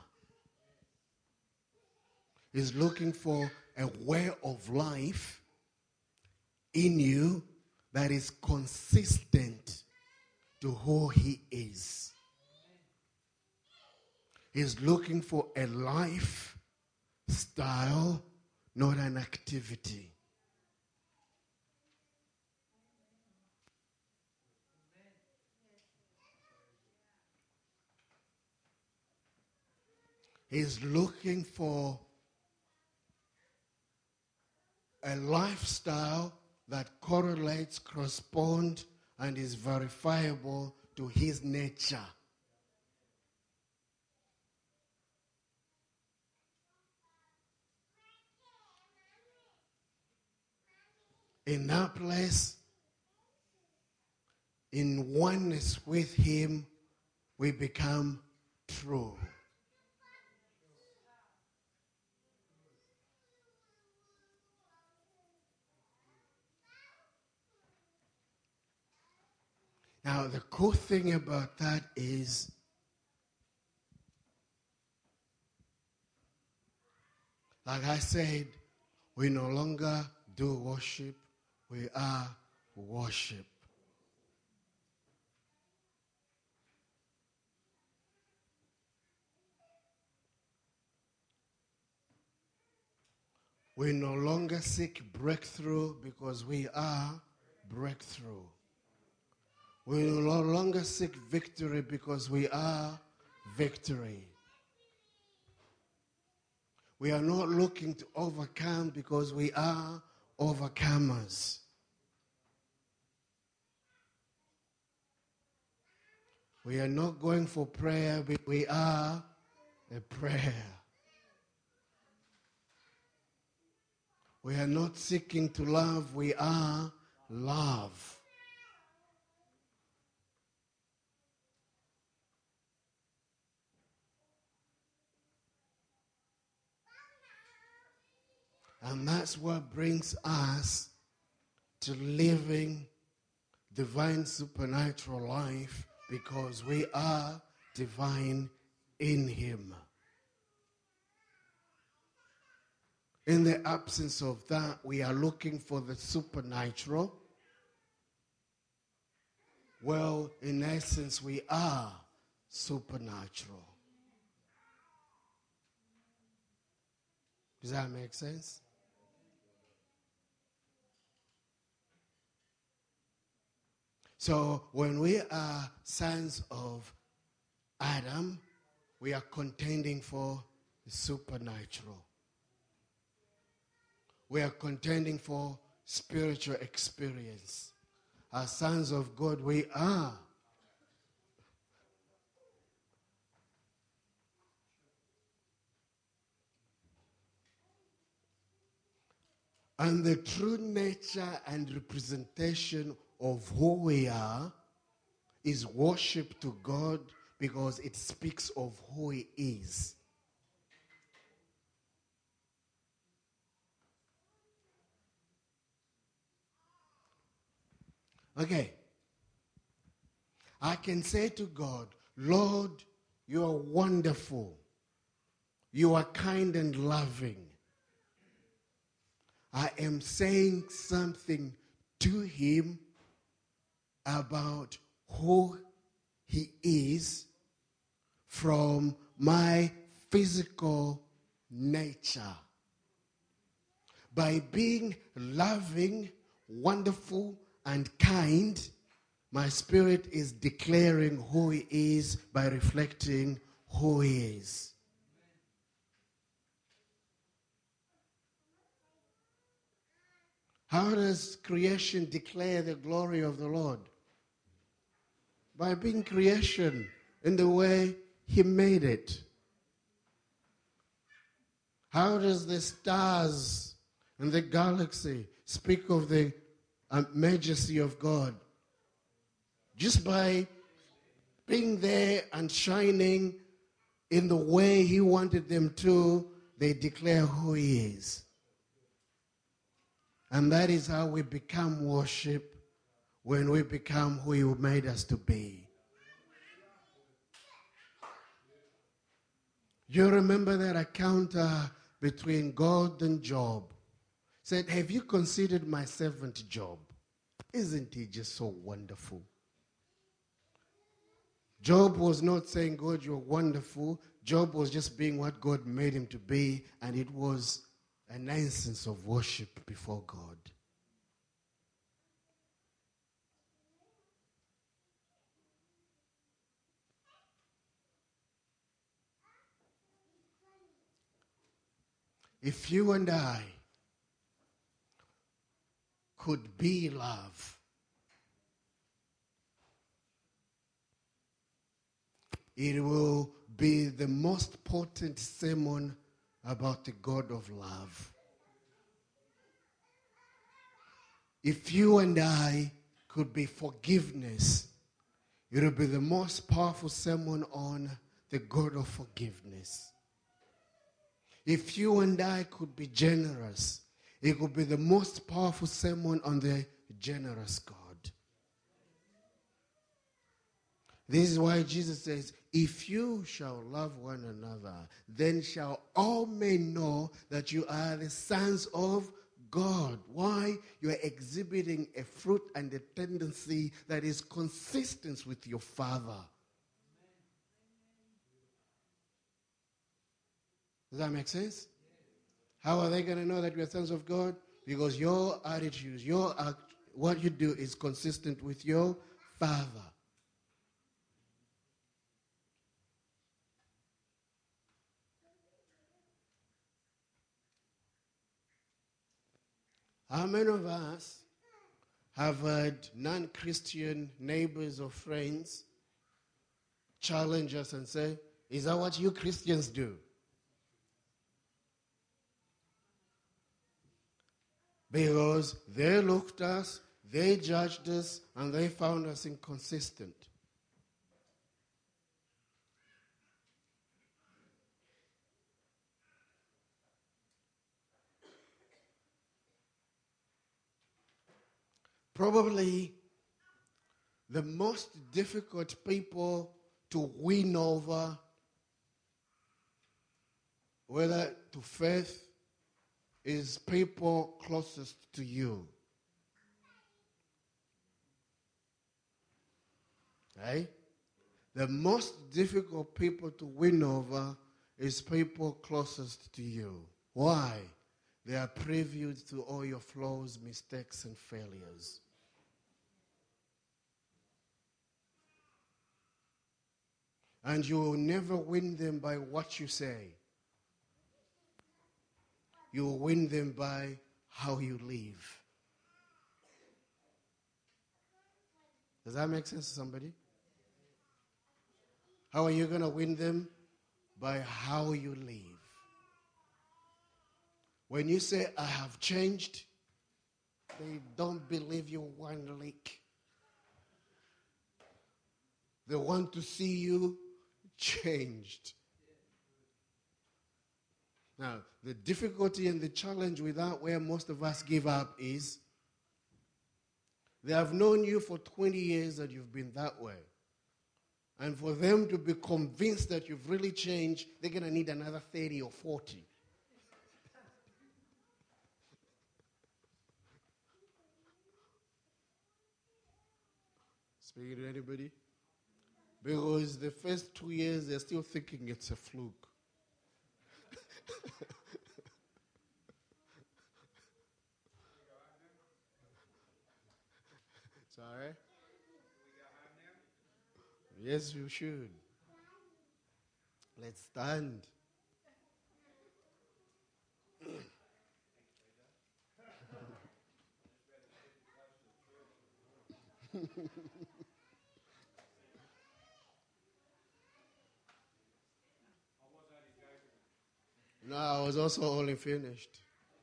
Speaker 1: He's looking for a way of life in you that is consistent to who he is. He's looking for a lifestyle, not an activity. He's looking for a lifestyle that correlates, corresponds, and is verifiable to his nature. In that place, in oneness with him, we become true. Now, the cool thing about that is like I said, we no longer do worship, we are worship. We no longer seek breakthrough because we are breakthrough. We no longer seek victory because we are victory. We are not looking to overcome because we are overcomers. We are not going for prayer, but we are a prayer. We are not seeking to love, we are love. And that's what brings us to living divine supernatural life because we are divine in him. In the absence of that, we are looking for the supernatural. Well, in essence, we are supernatural. Does that make sense? So when we are sons of Adam, we are contending for the supernatural. We are contending for spiritual experience. As sons of God, we are. And the true nature and representation of who we are is worship to God because it speaks of who he is. Okay. I can say to God, Lord, you are wonderful. You are kind and loving. I am saying something to him about who he is from my physical nature. By being loving, wonderful, and kind, my spirit is declaring who he is by reflecting who he is. How does creation declare the glory of the Lord? By being creation in the way he made it. How does the stars and the galaxy speak of the uh, majesty of God? Just by being there and shining in the way he wanted them to, they declare who he is. And that is how we become worship, when we become who he made us to be. You remember that encounter between God and Job? Said, have you considered my servant Job? Isn't he just so wonderful? Job was not saying, God, you're wonderful. Job was just being what God made him to be, and it was an instance of worship before God. If you and I could be love, it will be the most potent sermon about the God of love. If you and I could be forgiveness, it will be the most powerful sermon on the God of forgiveness. If you and I could be generous, it could be the most powerful sermon on the generous God. This is why Jesus says, if you shall love one another, then shall all men know that you are the sons of God. Why? You are exhibiting a fruit and a tendency that is consistent with your Father. Does that make sense? How are they going to know that you are sons of God? Because your attitudes, your act, what you do is consistent with your Father. How many of us have had non-Christian neighbors or friends challenge us and say, is that what you Christians do? Because they looked at us, they judged us, and they found us inconsistent. Probably the most difficult people to win over, whether to faith, is people closest to you. Right? The most difficult people to win over is people closest to you. Why? They are privy to all your flaws, mistakes, and failures. And you will never win them by what you say. You will win them by how you live. Does that make sense to somebody? How are you going to win them? By how you live. When you say, I have changed, they don't believe you one lick. They want to see you changed. Now, the difficulty and the challenge with that, where most of us give up, is they have known you for twenty years that you've been that way. And for them to be convinced that you've really changed, they're going to need another thirty or forty. Speaking to anybody? Because the first two years, they're still thinking it's a fluke. Sorry? Yes, you should. Let's stand. No, I was also only finished.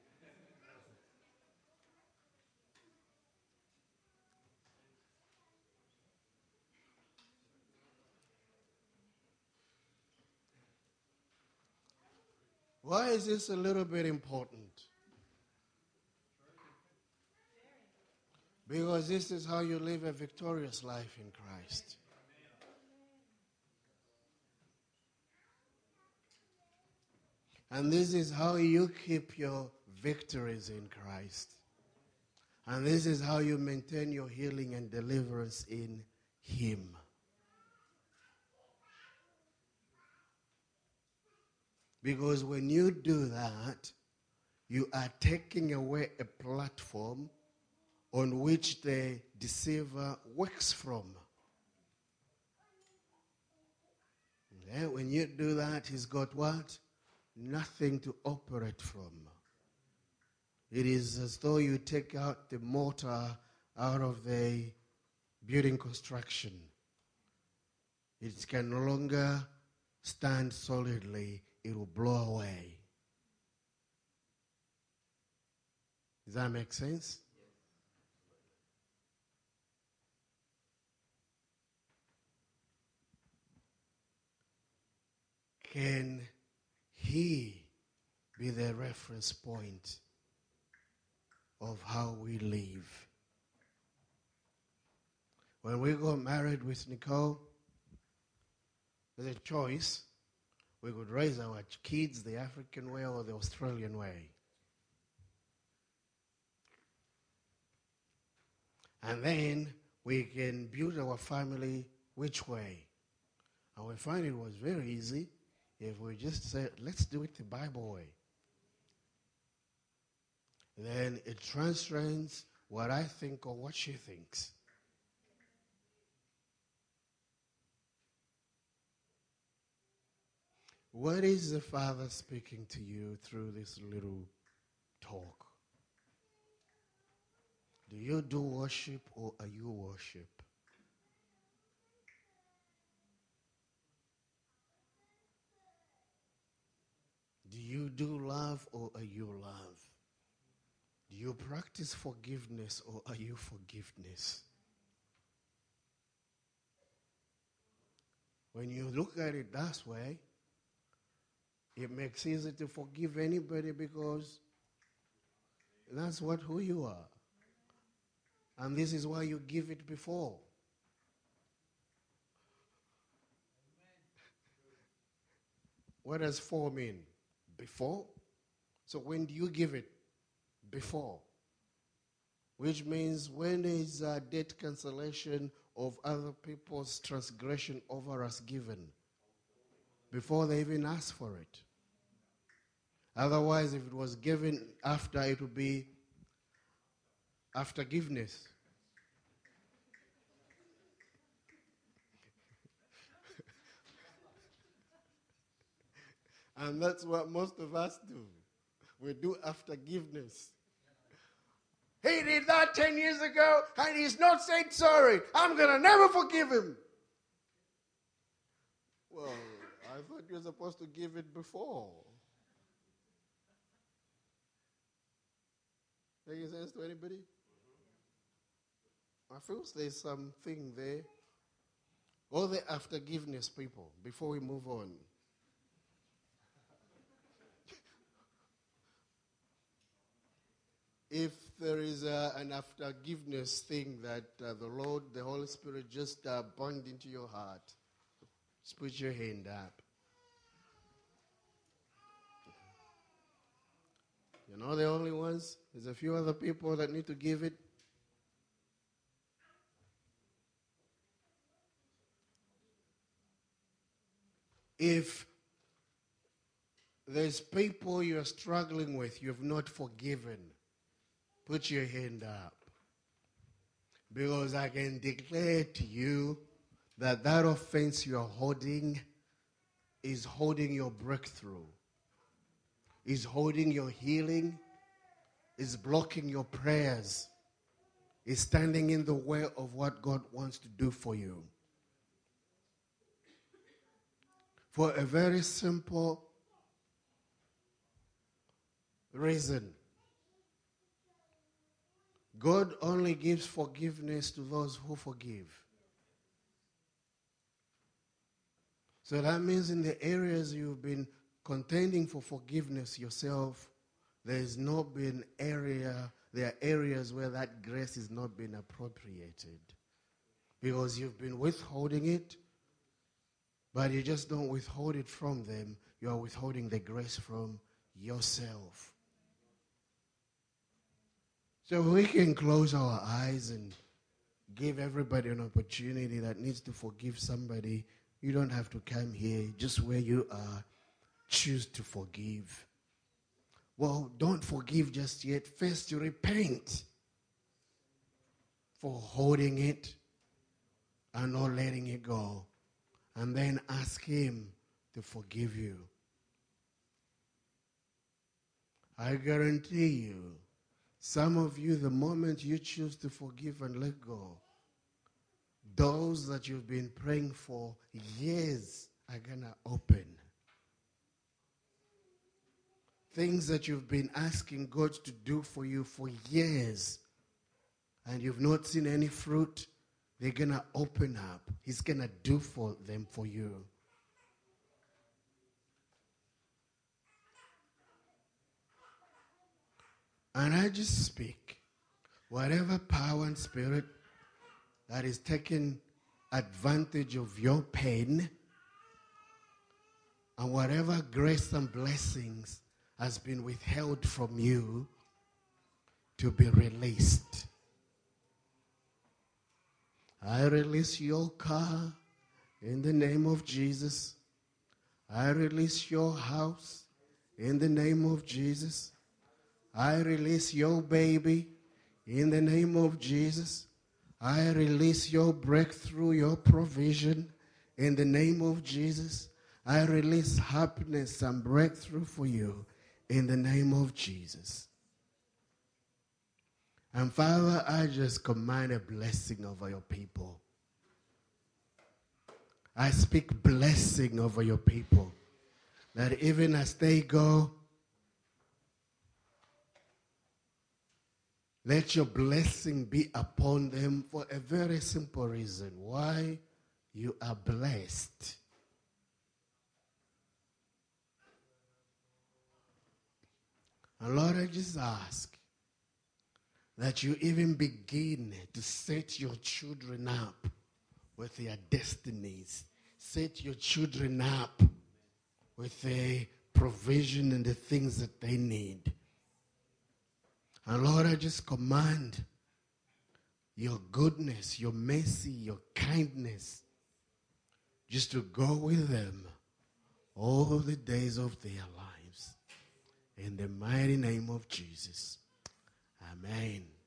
Speaker 1: Why is this a little bit important? Because this is how you live a victorious life in Christ. And this is how you keep your victories in Christ. And this is how you maintain your healing and deliverance in Him. Because when you do that, you are taking away a platform on which the deceiver works from. Okay? When you do that, he's got what? Nothing to operate from. It is as though you take out the mortar out of the building construction. It can no longer stand solidly. It will blow away. Does that make sense? Can He be the reference point of how we live? When we got married with Nicole, there's a choice. We could raise our kids the African way or the Australian way. And then we can build our family which way? And we find it was very easy if we just said, let's do it the Bible way. Then it transcends what I think or what she thinks. What is the Father speaking to you through this little talk? Do you do worship or are you worship? Do you do love or are you love? Do you practice forgiveness or are you forgiveness? When you look at it that way, it makes it easy to forgive anybody because that's what who you are. And this is why you give it before. What does for mean? Before. So when do you give it? Before. Which means when is uh, debt cancellation of other people's transgression over us given? Before they even ask for it. Otherwise, if it was given after, it would be after forgiveness. And that's what most of us do. We do after forgiveness. He did that ten years ago, and he's not said sorry. I'm going to never forgive him. Well, I thought you were supposed to give it before. Making sense to anybody? I feel there's something there. All the after forgiveness people, before we move on. If there is a, an after forgiveness thing that uh, the Lord, the Holy Spirit just uh, burned into your heart, just put your hand up. You're not the only ones. There's a few other people that need to give it. If there's people you're struggling with, you've not forgiven, put your hand up. Because I can declare to you that that offense you're holding is holding your breakthrough, is holding your healing, is blocking your prayers, is standing in the way of what God wants to do for you. For a very simple reason. God only gives forgiveness to those who forgive. So that means in the areas you've been contending for forgiveness yourself, there has not been area, there are areas where that grace is not being appropriated. Because you've been withholding it, but you just don't withhold it from them. You are withholding the grace from yourself. So we can close our eyes and give everybody an opportunity that needs to forgive somebody. You don't have to come here. Just where you are, choose to forgive. Well, don't forgive just yet. First, you repent for holding it and not letting it go. And then ask him to forgive you. I guarantee you, some of you, the moment you choose to forgive and let go, doors that you've been praying for years are going to open. Things that you've been asking God to do for you for years, and you've not seen any fruit, they're going to open up. He's going to do for them for you. And I just speak, whatever power and spirit that is taking advantage of your pain, and whatever grace and blessings has been withheld from you, to be released. I release your car in the name of Jesus. I release your house in the name of Jesus. I release your baby in the name of Jesus. I release your breakthrough, your provision in the name of Jesus. I release happiness and breakthrough for you in the name of Jesus. And Father, I just command a blessing over your people. I speak blessing over your people. That even as they go, let your blessing be upon them for a very simple reason. Why? You are blessed. And Lord, I just ask that you even begin to set your children up with their destinies. Set your children up with the provision and the things that they need. And Lord, I just command your goodness, your mercy, your kindness, just to go with them all the days of their lives. In the mighty name of Jesus. Amen.